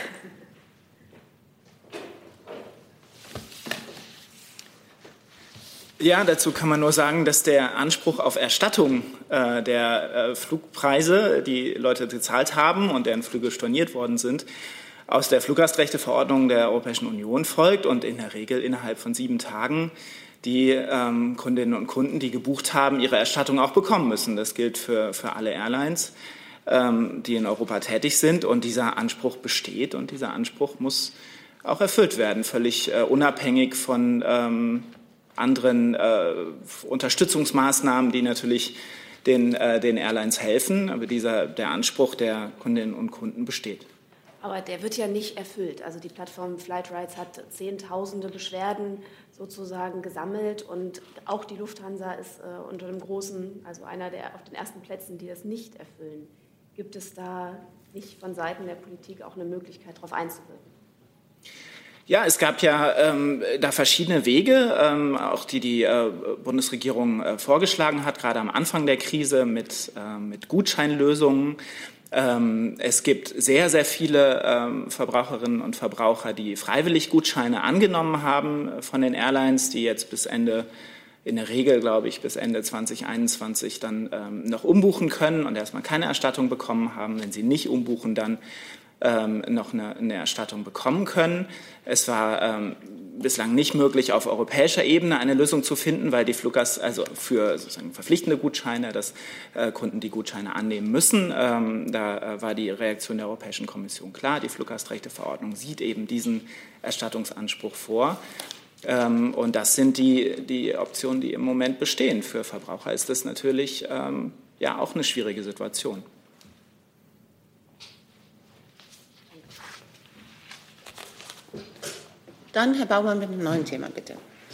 Ja, dazu kann man nur sagen, dass der Anspruch auf Erstattung äh, der äh, Flugpreise, die Leute gezahlt haben und deren Flüge storniert worden sind, aus der Fluggastrechteverordnung der Europäischen Union folgt und in der Regel innerhalb von sieben Tagen die ähm, Kundinnen und Kunden, die gebucht haben, ihre Erstattung auch bekommen müssen. Das gilt für, für alle Airlines, ähm, die in Europa tätig sind. Und dieser Anspruch besteht und dieser Anspruch muss auch erfüllt werden, völlig äh, unabhängig von ähm, anderen äh, Unterstützungsmaßnahmen, die natürlich den, äh, den Airlines helfen. Aber dieser, der Anspruch der Kundinnen und Kunden besteht. Aber der wird ja nicht erfüllt. Also die Plattform Flightrights hat zehntausende Beschwerden sozusagen gesammelt und auch die Lufthansa ist äh, unter dem großen, also einer der auf den ersten Plätzen, die das nicht erfüllen. Gibt es da nicht von Seiten der Politik auch eine Möglichkeit, darauf einzuwirken? Ja, es gab ja ähm, da verschiedene Wege, ähm, auch die die äh, Bundesregierung äh, vorgeschlagen hat, gerade am Anfang der Krise mit, äh, mit Gutscheinlösungen. Ähm, es gibt sehr, sehr viele ähm, Verbraucherinnen und Verbraucher, die freiwillig Gutscheine angenommen haben von den Airlines, die jetzt bis Ende, in der Regel, glaube ich, bis Ende zwanzig einundzwanzig dann ähm, noch umbuchen können und erstmal keine Erstattung bekommen haben. Wenn sie nicht umbuchen, dann ähm, noch eine, eine Erstattung bekommen können. Es war ähm, bislang nicht möglich, auf europäischer Ebene eine Lösung zu finden, weil die Fluggast, also für sozusagen verpflichtende Gutscheine, dass äh, Kunden die Gutscheine annehmen müssen. Ähm, da äh, war die Reaktion der Europäischen Kommission klar. Die Fluggastrechteverordnung sieht eben diesen Erstattungsanspruch vor. Ähm, und das sind die, die Optionen, die im Moment bestehen. Für Verbraucher ist das natürlich ähm, ja auch eine schwierige Situation. Dann Herr Baumann mit einem neuen Thema, bitte.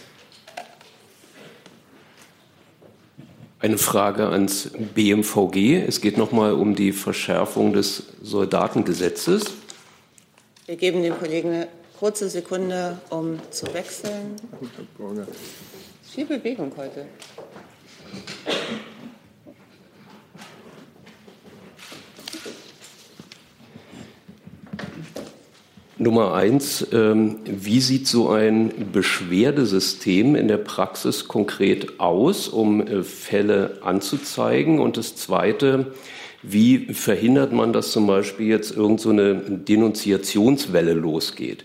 Eine Frage ans B M V G. Es geht noch mal um die Verschärfung des Soldatengesetzes. Wir geben den Kollegen eine kurze Sekunde, um zu wechseln. Viel Bewegung heute. Nummer eins, ähm, wie sieht so ein Beschwerdesystem in der Praxis konkret aus, um äh, Fälle anzuzeigen? Und das Zweite, wie verhindert man, dass zum Beispiel jetzt irgend so eine Denunziationswelle losgeht?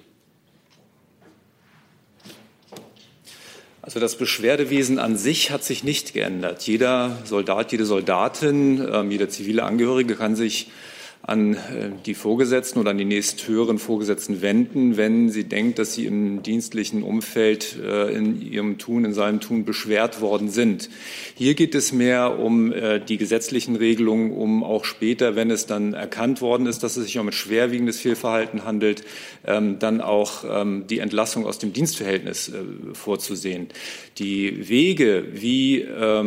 Also das Beschwerdewesen an sich hat sich nicht geändert. Jeder Soldat, jede Soldatin, äh, jeder zivile Angehörige kann sich an die Vorgesetzten oder an die nächsthöheren Vorgesetzten wenden, wenn sie denkt, dass sie im dienstlichen Umfeld in ihrem Tun, in seinem Tun beschwert worden sind. Hier geht es mehr um die gesetzlichen Regelungen, um auch später, wenn es dann erkannt worden ist, dass es sich um ein schwerwiegendes Fehlverhalten handelt, dann auch die Entlassung aus dem Dienstverhältnis vorzusehen. Die Wege, wie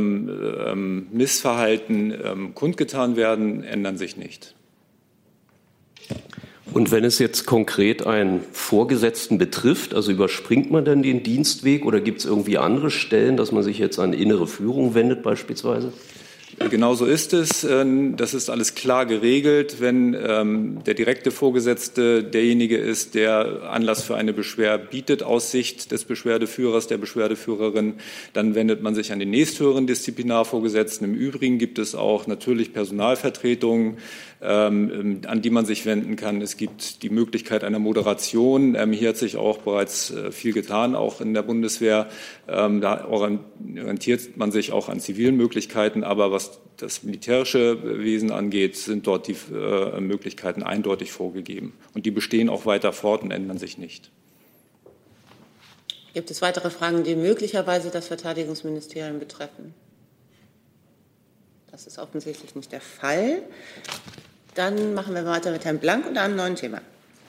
Missverhalten kundgetan werden, ändern sich nicht. Und wenn es jetzt konkret einen Vorgesetzten betrifft, also überspringt man dann den Dienstweg oder gibt es irgendwie andere Stellen, dass man sich jetzt an innere Führung wendet beispielsweise? Genau so ist es. Das ist alles klar geregelt. Wenn ähm, der direkte Vorgesetzte derjenige ist, der Anlass für eine Beschwerde bietet aus Sicht des Beschwerdeführers, der Beschwerdeführerin, dann wendet man sich an den nächsthöheren Disziplinarvorgesetzten. Im Übrigen gibt es auch natürlich Personalvertretungen, ähm, an die man sich wenden kann. Es gibt die Möglichkeit einer Moderation. Ähm, hier hat sich auch bereits äh, viel getan, auch in der Bundeswehr. Ähm, da orientiert man sich auch an zivilen Möglichkeiten, aber was das militärische Wesen angeht, sind dort die äh, Möglichkeiten eindeutig vorgegeben. Und die bestehen auch weiter fort und ändern sich nicht. Gibt es weitere Fragen, die möglicherweise das Verteidigungsministerium betreffen? Das ist offensichtlich nicht der Fall. Dann machen wir weiter mit Herrn Blank und einem neuen Thema.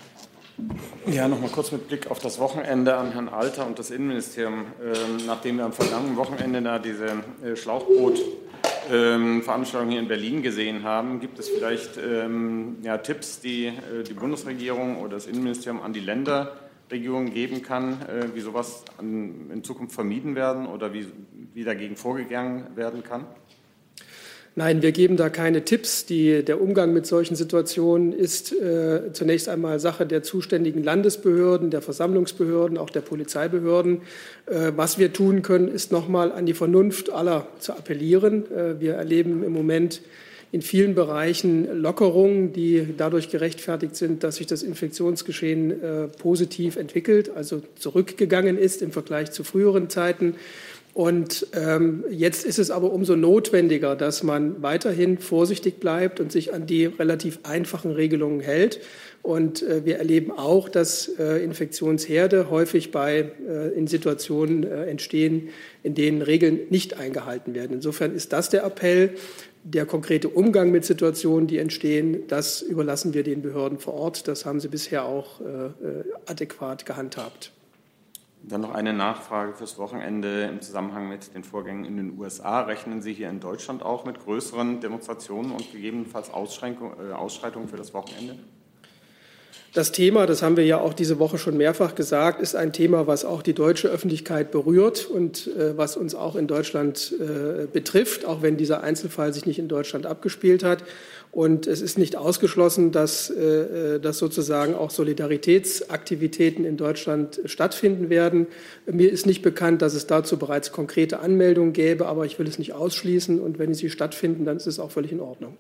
Ja, noch mal kurz mit Blick auf das Wochenende an Herrn Alter und das Innenministerium. Ähm, nachdem wir am vergangenen Wochenende da diese äh, Schlauchboot-Veranstaltung ähm, hier in Berlin gesehen haben, gibt es vielleicht ähm, ja, Tipps, die äh, die Bundesregierung oder das Innenministerium an die Länderregierungen geben kann, äh, wie sowas an, in Zukunft vermieden werden oder wie, wie dagegen vorgegangen werden kann? Nein, wir geben da keine Tipps. Die, der Umgang mit solchen Situationen ist äh, zunächst einmal Sache der zuständigen Landesbehörden, der Versammlungsbehörden, auch der Polizeibehörden. Äh, was wir tun können, ist nochmal an die Vernunft aller zu appellieren. Äh, wir erleben im Moment in vielen Bereichen Lockerungen, die dadurch gerechtfertigt sind, dass sich das Infektionsgeschehen äh, positiv entwickelt, also zurückgegangen ist im Vergleich zu früheren Zeiten. Und ähm, jetzt ist es aber umso notwendiger, dass man weiterhin vorsichtig bleibt und sich an die relativ einfachen Regelungen hält. Und äh, wir erleben auch, dass äh, Infektionsherde häufig bei, äh, in Situationen äh, entstehen, in denen Regeln nicht eingehalten werden. Insofern ist das der Appell. Der konkrete Umgang mit Situationen, die entstehen, das überlassen wir den Behörden vor Ort. Das haben sie bisher auch äh, adäquat gehandhabt. Dann noch eine Nachfrage fürs Wochenende im Zusammenhang mit den Vorgängen in den U S A. Rechnen Sie hier in Deutschland auch mit größeren Demonstrationen und gegebenenfalls Ausschränkungen, äh, Ausschreitungen für das Wochenende? Das Thema, das haben wir ja auch diese Woche schon mehrfach gesagt, ist ein Thema, was auch die deutsche Öffentlichkeit berührt und äh, was uns auch in Deutschland äh, betrifft, auch wenn dieser Einzelfall sich nicht in Deutschland abgespielt hat. Und es ist nicht ausgeschlossen, dass, äh, dass sozusagen auch Solidaritätsaktivitäten in Deutschland stattfinden werden. Mir ist nicht bekannt, dass es dazu bereits konkrete Anmeldungen gäbe, aber ich will es nicht ausschließen. Und wenn sie stattfinden, dann ist es auch völlig in Ordnung.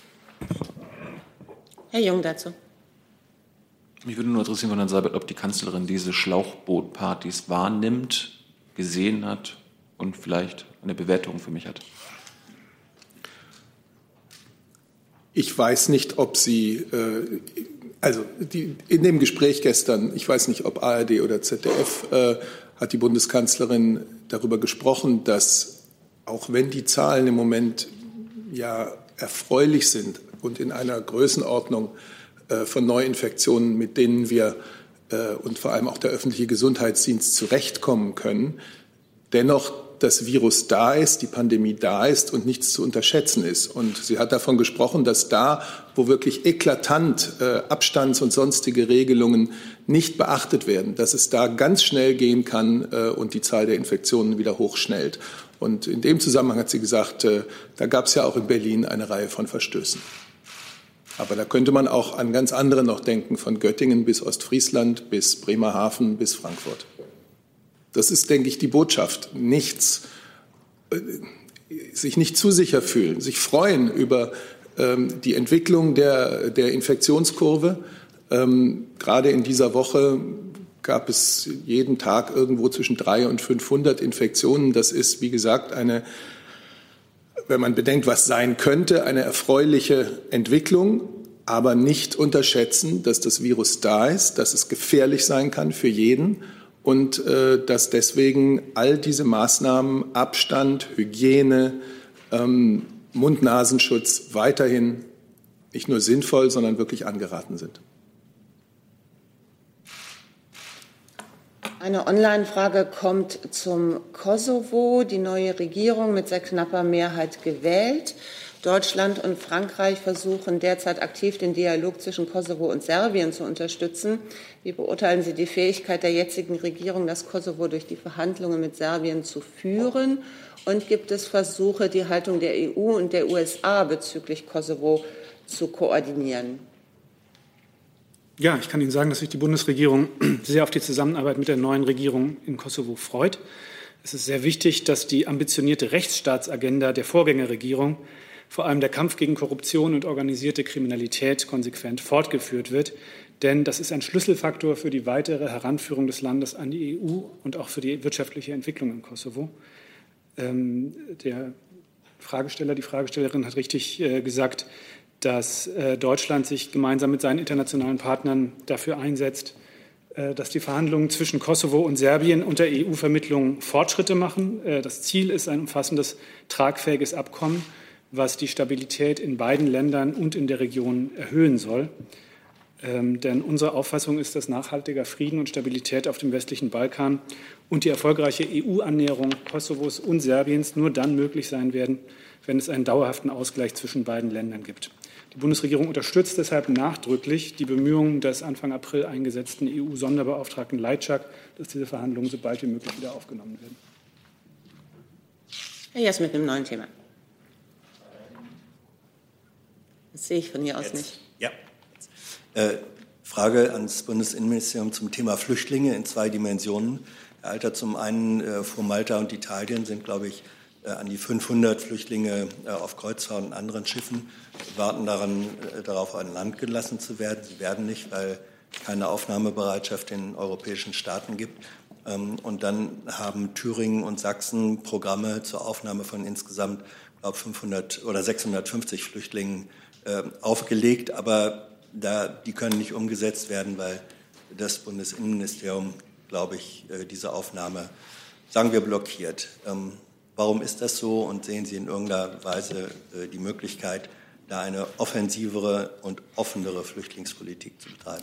Herr Jung dazu. Mich würde nur interessieren von Herrn Seibert, ob die Kanzlerin diese Schlauchbootpartys wahrnimmt, gesehen hat und vielleicht eine Bewertung für mich hat. Ich weiß nicht, ob sie, äh, also die, in dem Gespräch gestern, ich weiß nicht, ob A R D oder Z D F, äh, hat die Bundeskanzlerin darüber gesprochen, dass auch wenn die Zahlen im Moment ja erfreulich sind und in einer Größenordnung äh, von Neuinfektionen, mit denen wir äh, und vor allem auch der öffentliche Gesundheitsdienst zurechtkommen können, dennoch das Virus da ist, die Pandemie da ist und nichts zu unterschätzen ist. Und sie hat davon gesprochen, dass da, wo wirklich eklatant äh, Abstands- und sonstige Regelungen nicht beachtet werden, dass es da ganz schnell gehen kann äh, und die Zahl der Infektionen wieder hochschnellt. Und in dem Zusammenhang hat sie gesagt, äh, da gab es ja auch in Berlin eine Reihe von Verstößen. Aber da könnte man auch an ganz andere noch denken, von Göttingen bis Ostfriesland, bis Bremerhaven, bis Frankfurt. Das ist, denke ich, die Botschaft. Nichts, äh, sich nicht zu sicher fühlen, sich freuen über ähm, die Entwicklung der, der Infektionskurve. Ähm, gerade in dieser Woche gab es jeden Tag irgendwo zwischen dreihundert und fünfhundert Infektionen. Das ist, wie gesagt, eine, wenn man bedenkt, was sein könnte, eine erfreuliche Entwicklung. aber nicht unterschätzen, dass das Virus da ist, dass es gefährlich sein kann für jeden und äh, dass deswegen all diese Maßnahmen, Abstand, Hygiene, ähm, Mund-Nasenschutz weiterhin nicht nur sinnvoll, sondern wirklich angeraten sind. Eine Online-Frage kommt zum Kosovo. Die neue Regierung mit sehr knapper Mehrheit gewählt. Deutschland und Frankreich versuchen derzeit aktiv den Dialog zwischen Kosovo und Serbien zu unterstützen. Wie beurteilen Sie die Fähigkeit der jetzigen Regierung, das Kosovo durch die Verhandlungen mit Serbien zu führen? Und gibt es Versuche, die Haltung der E U und der U S A bezüglich Kosovo zu koordinieren? Ja, ich kann Ihnen sagen, dass sich die Bundesregierung sehr auf die Zusammenarbeit mit der neuen Regierung in Kosovo freut. Es ist sehr wichtig, dass die ambitionierte Rechtsstaatsagenda der Vorgängerregierung, vor allem der Kampf gegen Korruption und organisierte Kriminalität, konsequent fortgeführt wird. Denn das ist ein Schlüsselfaktor für die weitere Heranführung des Landes an die E U und auch für die wirtschaftliche Entwicklung im Kosovo. Ähm, der Fragesteller, die Fragestellerin hat richtig äh, gesagt, dass äh, Deutschland sich gemeinsam mit seinen internationalen Partnern dafür einsetzt, äh, dass die Verhandlungen zwischen Kosovo und Serbien unter E U-Vermittlung Fortschritte machen. Äh, das Ziel ist ein umfassendes, tragfähiges Abkommen, was die Stabilität in beiden Ländern und in der Region erhöhen soll. Ähm, denn unsere Auffassung ist, dass nachhaltiger Frieden und Stabilität auf dem westlichen Balkan und die erfolgreiche E U-Annäherung Kosovos und Serbiens nur dann möglich sein werden, wenn es einen dauerhaften Ausgleich zwischen beiden Ländern gibt. Die Bundesregierung unterstützt deshalb nachdrücklich die Bemühungen des Anfang April eingesetzten E U-Sonderbeauftragten Lajčák, dass diese Verhandlungen so bald wie möglich wieder aufgenommen werden. Herr Jess mit einem neuen Thema. Das sehe ich von hier aus Jetzt. nicht. Ja. Äh, Frage ans Bundesinnenministerium zum Thema Flüchtlinge in zwei Dimensionen. Herr Alter, zum einen äh, vor Malta und Italien sind, glaube ich, äh, an die fünfhundert Flüchtlinge äh, auf Kreuzfahrten und anderen Schiffen, warten daran, äh, darauf an Land gelassen zu werden. Sie werden nicht, weil es keine Aufnahmebereitschaft in europäischen Staaten gibt. Ähm, und dann haben Thüringen und Sachsen Programme zur Aufnahme von insgesamt, glaube ich, fünfhundert oder sechshundertfünfzig Flüchtlingen äh, aufgelegt. Aber da, die können nicht umgesetzt werden, weil das Bundesinnenministerium, glaube ich, äh, diese Aufnahme, sagen wir, blockiert. Ähm, warum ist das so und sehen Sie in irgendeiner Weise äh, die Möglichkeit, da eine offensivere und offenere Flüchtlingspolitik zu betreiben?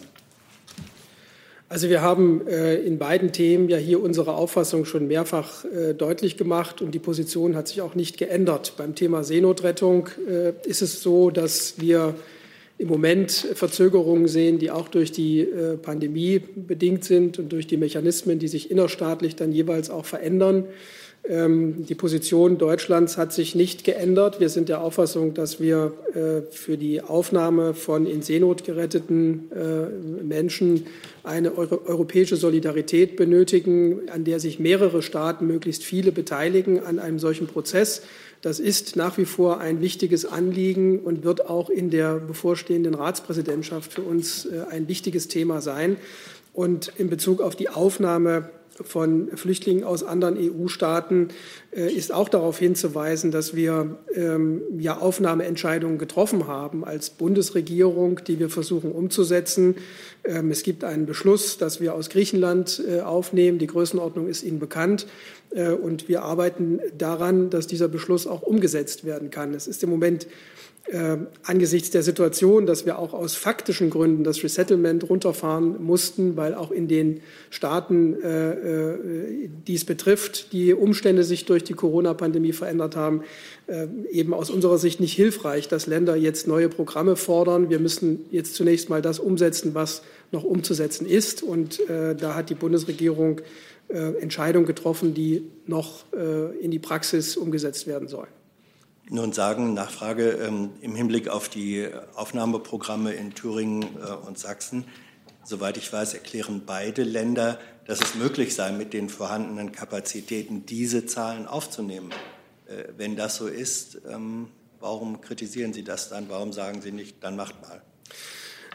Also wir haben äh, in beiden Themen ja hier unsere Auffassung schon mehrfach äh, deutlich gemacht und die Position hat sich auch nicht geändert. Beim Thema Seenotrettung äh, ist es so, dass wir im Moment Verzögerungen sehen, die auch durch die äh, Pandemie bedingt sind und durch die Mechanismen, die sich innerstaatlich dann jeweils auch verändern. Die Position Deutschlands hat sich nicht geändert. Wir sind der Auffassung, dass wir für die Aufnahme von in Seenot geretteten Menschen eine europäische Solidarität benötigen, an der sich mehrere Staaten, möglichst viele, beteiligen an einem solchen Prozess. Das ist nach wie vor ein wichtiges Anliegen und wird auch in der bevorstehenden Ratspräsidentschaft für uns ein wichtiges Thema sein. Und in Bezug auf die Aufnahme von Flüchtlingen aus anderen E U-Staaten äh, ist auch darauf hinzuweisen, dass wir ähm, ja Aufnahmeentscheidungen getroffen haben als Bundesregierung, die wir versuchen umzusetzen. Ähm, es gibt einen Beschluss, dass wir aus Griechenland äh, aufnehmen. Die Größenordnung ist Ihnen bekannt. Äh, und wir arbeiten daran, dass dieser Beschluss auch umgesetzt werden kann. Es ist im Moment Äh, angesichts der Situation, dass wir auch aus faktischen Gründen das Resettlement runterfahren mussten, weil auch in den Staaten, äh, äh, die es betrifft, die Umstände sich durch die Corona-Pandemie verändert haben, äh, eben aus unserer Sicht nicht hilfreich, dass Länder jetzt neue Programme fordern. Wir müssen jetzt zunächst mal das umsetzen, was noch umzusetzen ist. Und äh, da hat die Bundesregierung äh, Entscheidungen getroffen, die noch äh, in die Praxis umgesetzt werden sollen. Nun sagen, Nachfrage, ähm, im Hinblick auf die Aufnahmeprogramme in Thüringen äh, und Sachsen, soweit ich weiß, erklären beide Länder, dass es möglich sei, mit den vorhandenen Kapazitäten diese Zahlen aufzunehmen. Äh, wenn das so ist, ähm, warum kritisieren Sie das dann? Warum sagen Sie nicht, dann macht mal?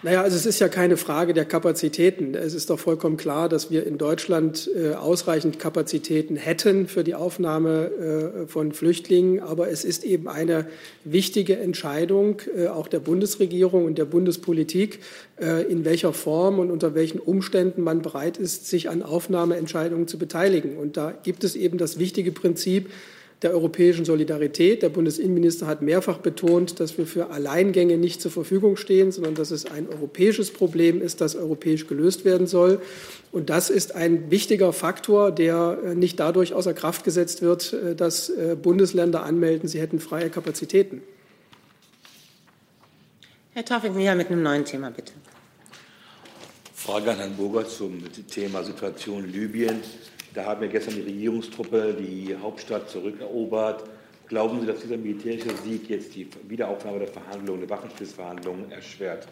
Naja, also es ist ja keine Frage der Kapazitäten. Es ist doch vollkommen klar, dass wir in Deutschland äh, ausreichend Kapazitäten hätten für die Aufnahme äh, von Flüchtlingen. Aber es ist eben eine wichtige Entscheidung äh, auch der Bundesregierung und der Bundespolitik, äh, in welcher Form und unter welchen Umständen man bereit ist, sich an Aufnahmeentscheidungen zu beteiligen. Und da gibt es eben das wichtige Prinzip der europäischen Solidarität. Der Bundesinnenminister hat mehrfach betont, dass wir für Alleingänge nicht zur Verfügung stehen, sondern dass es ein europäisches Problem ist, das europäisch gelöst werden soll. Und das ist ein wichtiger Faktor, der nicht dadurch außer Kraft gesetzt wird, dass Bundesländer anmelden, sie hätten freie Kapazitäten. Herr Tawfik-Nia mit einem neuen Thema, bitte. Frage an Herrn Burger zum Thema Situation Libyen. Da haben wir gestern die Regierungstruppe die Hauptstadt zurückerobert. Glauben Sie, dass dieser militärische Sieg jetzt die Wiederaufnahme der Verhandlungen, der Waffenstillstandsverhandlungen erschwert?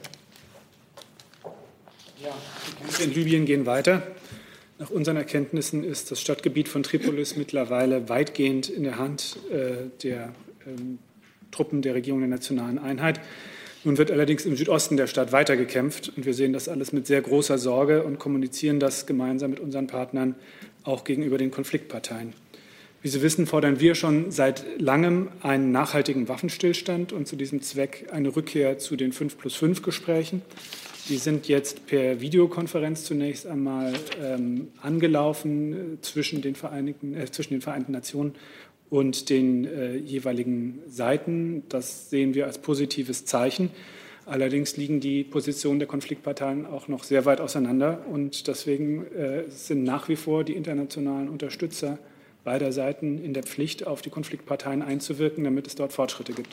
Ja, die Kämpfe in Libyen gehen weiter. Nach unseren Erkenntnissen ist das Stadtgebiet von Tripolis mittlerweile weitgehend in der Hand äh, der ähm, Truppen der Regierung der Nationalen Einheit. Nun wird allerdings im Südosten der Stadt weitergekämpft und wir sehen das alles mit sehr großer Sorge und kommunizieren das gemeinsam mit unseren Partnern auch gegenüber den Konfliktparteien. Wie Sie wissen, fordern wir schon seit langem einen nachhaltigen Waffenstillstand und zu diesem Zweck eine Rückkehr zu den fünf plus fünf Gesprächen. Die sind jetzt per Videokonferenz zunächst einmal ähm, angelaufen äh, zwischen, den Vereinigten, äh, zwischen den Vereinten Nationen und den äh, jeweiligen Seiten. Das sehen wir als positives Zeichen. Allerdings liegen die Positionen der Konfliktparteien auch noch sehr weit auseinander. Und deswegen äh, sind nach wie vor die internationalen Unterstützer beider Seiten in der Pflicht, auf die Konfliktparteien einzuwirken, damit es dort Fortschritte gibt.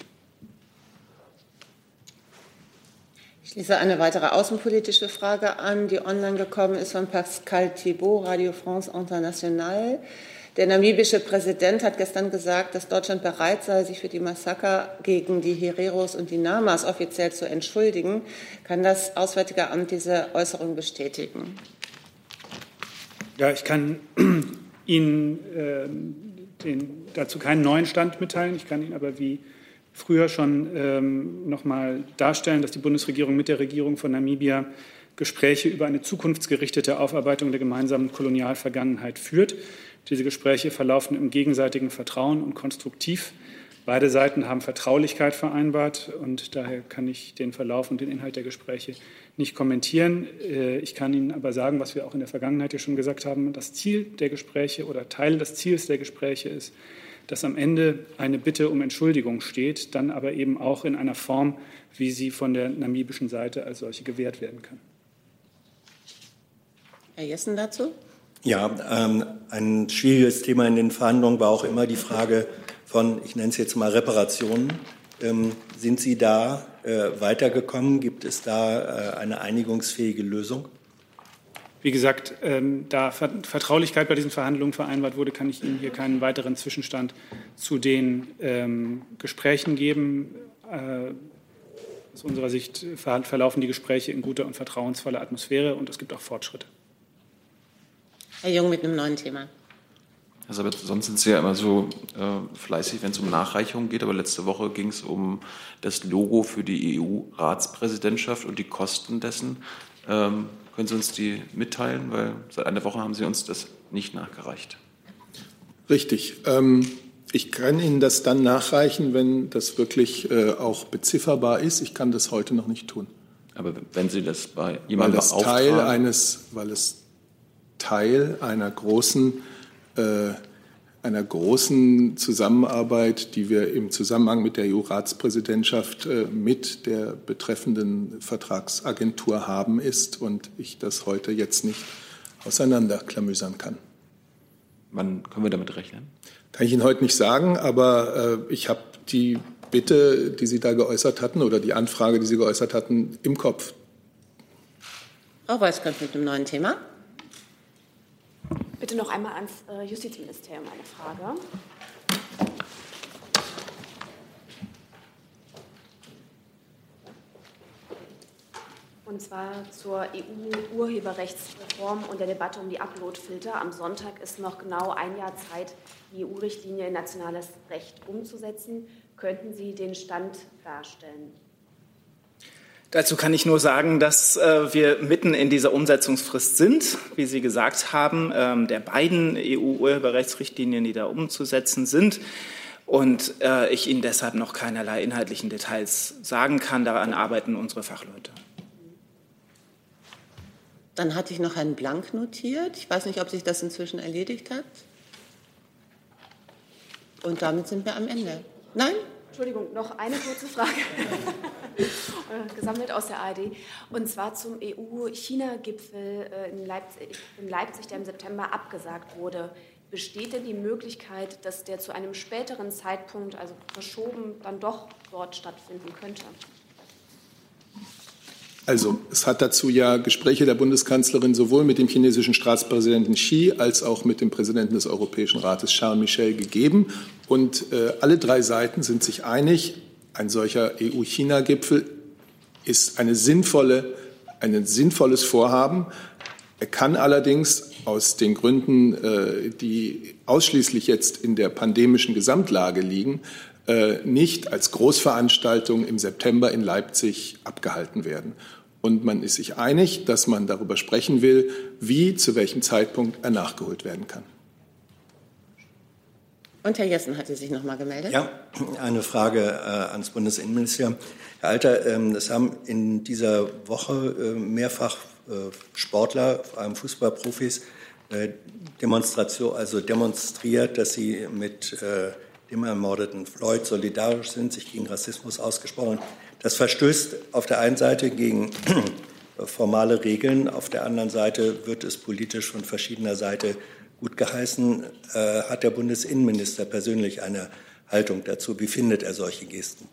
Ich schließe eine weitere außenpolitische Frage an, die online gekommen ist von Pascal Thibault, Radio France Internationale. Der namibische Präsident hat gestern gesagt, dass Deutschland bereit sei, sich für die Massaker gegen die Hereros und die Namas offiziell zu entschuldigen. Kann das Auswärtige Amt diese Äußerung bestätigen? Ja, ich kann Ihnen äh, den, dazu keinen neuen Stand mitteilen. Ich kann Ihnen aber wie früher schon ähm, noch mal darstellen, dass die Bundesregierung mit der Regierung von Namibia Gespräche über eine zukunftsgerichtete Aufarbeitung der gemeinsamen Kolonialvergangenheit führt. Diese Gespräche verlaufen im gegenseitigen Vertrauen und konstruktiv. Beide Seiten haben Vertraulichkeit vereinbart und daher kann ich den Verlauf und den Inhalt der Gespräche nicht kommentieren. Ich kann Ihnen aber sagen, was wir auch in der Vergangenheit ja schon gesagt haben, das Ziel der Gespräche oder Teil des Ziels der Gespräche ist, dass am Ende eine Bitte um Entschuldigung steht, dann aber eben auch in einer Form, wie sie von der namibischen Seite als solche gewährt werden kann. Herr Jessen dazu? Ja, ähm, ein schwieriges Thema in den Verhandlungen war auch immer die Frage von, ich nenne es jetzt mal Reparationen. Ähm, sind Sie da äh, weitergekommen? Gibt es da äh, eine einigungsfähige Lösung? Wie gesagt, ähm, da Vertraulichkeit bei diesen Verhandlungen vereinbart wurde, kann ich Ihnen hier keinen weiteren Zwischenstand zu den ähm, Gesprächen geben. Äh, aus unserer Sicht verlaufen die Gespräche in guter und vertrauensvoller Atmosphäre und es gibt auch Fortschritte. Herr Jung mit einem neuen Thema. Also, aber sonst sind Sie ja immer so äh, fleißig, wenn es um Nachreichungen geht. Aber letzte Woche ging es um das Logo für die E U-Ratspräsidentschaft und die Kosten dessen. Ähm, können Sie uns die mitteilen? Weil seit einer Woche haben Sie uns das nicht nachgereicht. Richtig. Ähm, ich kann Ihnen das dann nachreichen, wenn das wirklich äh, auch bezifferbar ist. Ich kann das heute noch nicht tun. Aber wenn Sie das bei jemandem weil das auftragen, Teil eines, weil es Teil einer großen, äh, einer großen Zusammenarbeit, die wir im Zusammenhang mit der E U-Ratspräsidentschaft äh, mit der betreffenden Vertragsagentur haben, ist und ich das heute jetzt nicht auseinanderklamüsern kann. Wann können wir damit rechnen? Kann ich Ihnen heute nicht sagen, aber äh, ich habe die Bitte, die Sie da geäußert hatten, oder die Anfrage, die Sie geäußert hatten, im Kopf. Frau Weißkopf mit einem neuen Thema. Bitte noch einmal ans Justizministerium eine Frage. Und zwar zur E U-Urheberrechtsreform und der Debatte um die Uploadfilter. Am Sonntag ist noch genau ein Jahr Zeit, die E U-Richtlinie in nationales Recht umzusetzen. Könnten Sie den Stand darstellen? Dazu kann ich nur sagen, dass äh, wir mitten in dieser Umsetzungsfrist sind, wie Sie gesagt haben, ähm, der beiden E U-Urheberrechtsrichtlinien, die da umzusetzen sind. Und äh, ich Ihnen deshalb noch keinerlei inhaltlichen Details sagen kann. Daran arbeiten unsere Fachleute. Dann hatte ich noch Herrn Blank notiert. Ich weiß nicht, ob sich das inzwischen erledigt hat. Und damit sind wir am Ende. Nein? Entschuldigung, noch eine kurze Frage, gesammelt aus der A R D, und zwar zum E U-China-Gipfel in Leipzig, in Leipzig, der im September abgesagt wurde. Besteht denn die Möglichkeit, dass der zu einem späteren Zeitpunkt, also verschoben, dann doch dort stattfinden könnte? Also, es hat dazu ja Gespräche der Bundeskanzlerin sowohl mit dem chinesischen Staatspräsidenten Xi als auch mit dem Präsidenten des Europäischen Rates Charles Michel gegeben. Und äh, alle drei Seiten sind sich einig, ein solcher E U-China-Gipfel ist eine sinnvolle, ein sinnvolles Vorhaben. Er kann allerdings aus den Gründen, äh, die ausschließlich jetzt in der pandemischen Gesamtlage liegen, äh, nicht als Großveranstaltung im September in Leipzig abgehalten werden. Und man ist sich einig, dass man darüber sprechen will, wie, zu welchem Zeitpunkt er nachgeholt werden kann. Und Herr Jessen hatte sich noch mal gemeldet. Ja, eine Frage äh, ans Bundesinnenministerium. Herr Alter, ähm, es haben in dieser Woche äh, mehrfach äh, Sportler, vor allem Fußballprofis, äh, Demonstration, also demonstriert, dass sie mit äh, dem ermordeten Floyd solidarisch sind, sich gegen Rassismus ausgesprochen. Das verstößt auf der einen Seite gegen formale Regeln, auf der anderen Seite wird es politisch von verschiedener Seite gut geheißen. Äh, hat der Bundesinnenminister persönlich eine Haltung dazu? Wie findet er solche Gesten?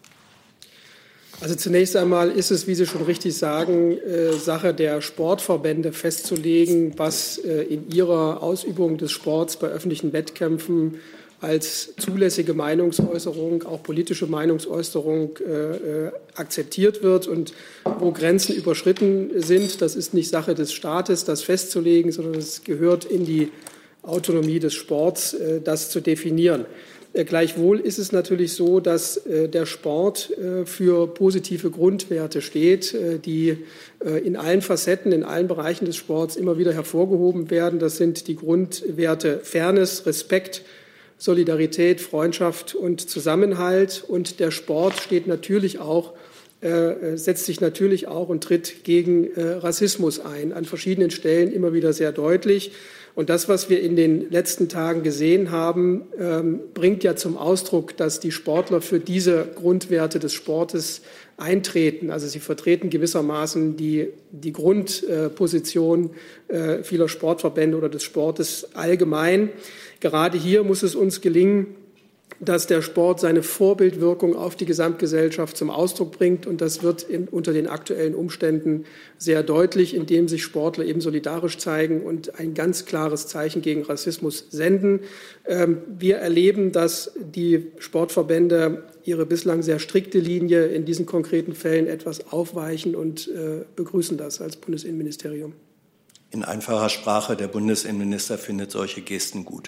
Also zunächst einmal ist es, wie Sie schon richtig sagen, äh, Sache der Sportverbände festzulegen, was äh, in ihrer Ausübung des Sports bei öffentlichen Wettkämpfen als zulässige Meinungsäußerung, auch politische Meinungsäußerung äh, akzeptiert wird und wo Grenzen überschritten sind. Das ist nicht Sache des Staates, das festzulegen, sondern es gehört in die Autonomie des Sports, äh, das zu definieren. Äh, gleichwohl ist es natürlich so, dass äh, der Sport äh, für positive Grundwerte steht, äh, die äh, in allen Facetten, in allen Bereichen des Sports immer wieder hervorgehoben werden. Das sind die Grundwerte Fairness, Respekt, Solidarität, Freundschaft und Zusammenhalt. Und der Sport steht natürlich auch, äh, setzt sich natürlich auch und tritt gegen äh, Rassismus ein, an verschiedenen Stellen immer wieder sehr deutlich. Und das, was wir in den letzten Tagen gesehen haben, ähm, bringt ja zum Ausdruck, dass die Sportler für diese Grundwerte des Sportes eintreten. Also sie vertreten gewissermaßen die, die Grundposition äh, vieler Sportverbände oder des Sportes allgemein. Gerade hier muss es uns gelingen, dass der Sport seine Vorbildwirkung auf die Gesamtgesellschaft zum Ausdruck bringt. Und das wird in, unter den aktuellen Umständen sehr deutlich, indem sich Sportler eben solidarisch zeigen und ein ganz klares Zeichen gegen Rassismus senden. Ähm, wir erleben, dass die Sportverbände ihre bislang sehr strikte Linie in diesen konkreten Fällen etwas aufweichen und äh, begrüßen das als Bundesinnenministerium. In einfacher Sprache, der Bundesinnenminister findet solche Gesten gut.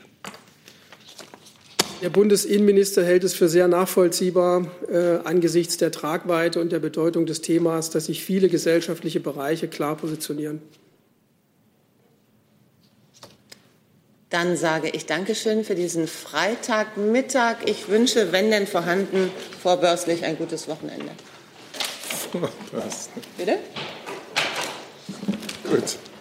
Der Bundesinnenminister hält es für sehr nachvollziehbar äh, angesichts der Tragweite und der Bedeutung des Themas, dass sich viele gesellschaftliche Bereiche klar positionieren. Dann sage ich Dankeschön für diesen Freitagmittag. Ich wünsche, wenn denn vorhanden, vorbörslich ein gutes Wochenende. Vorbörslich. Bitte? Gut.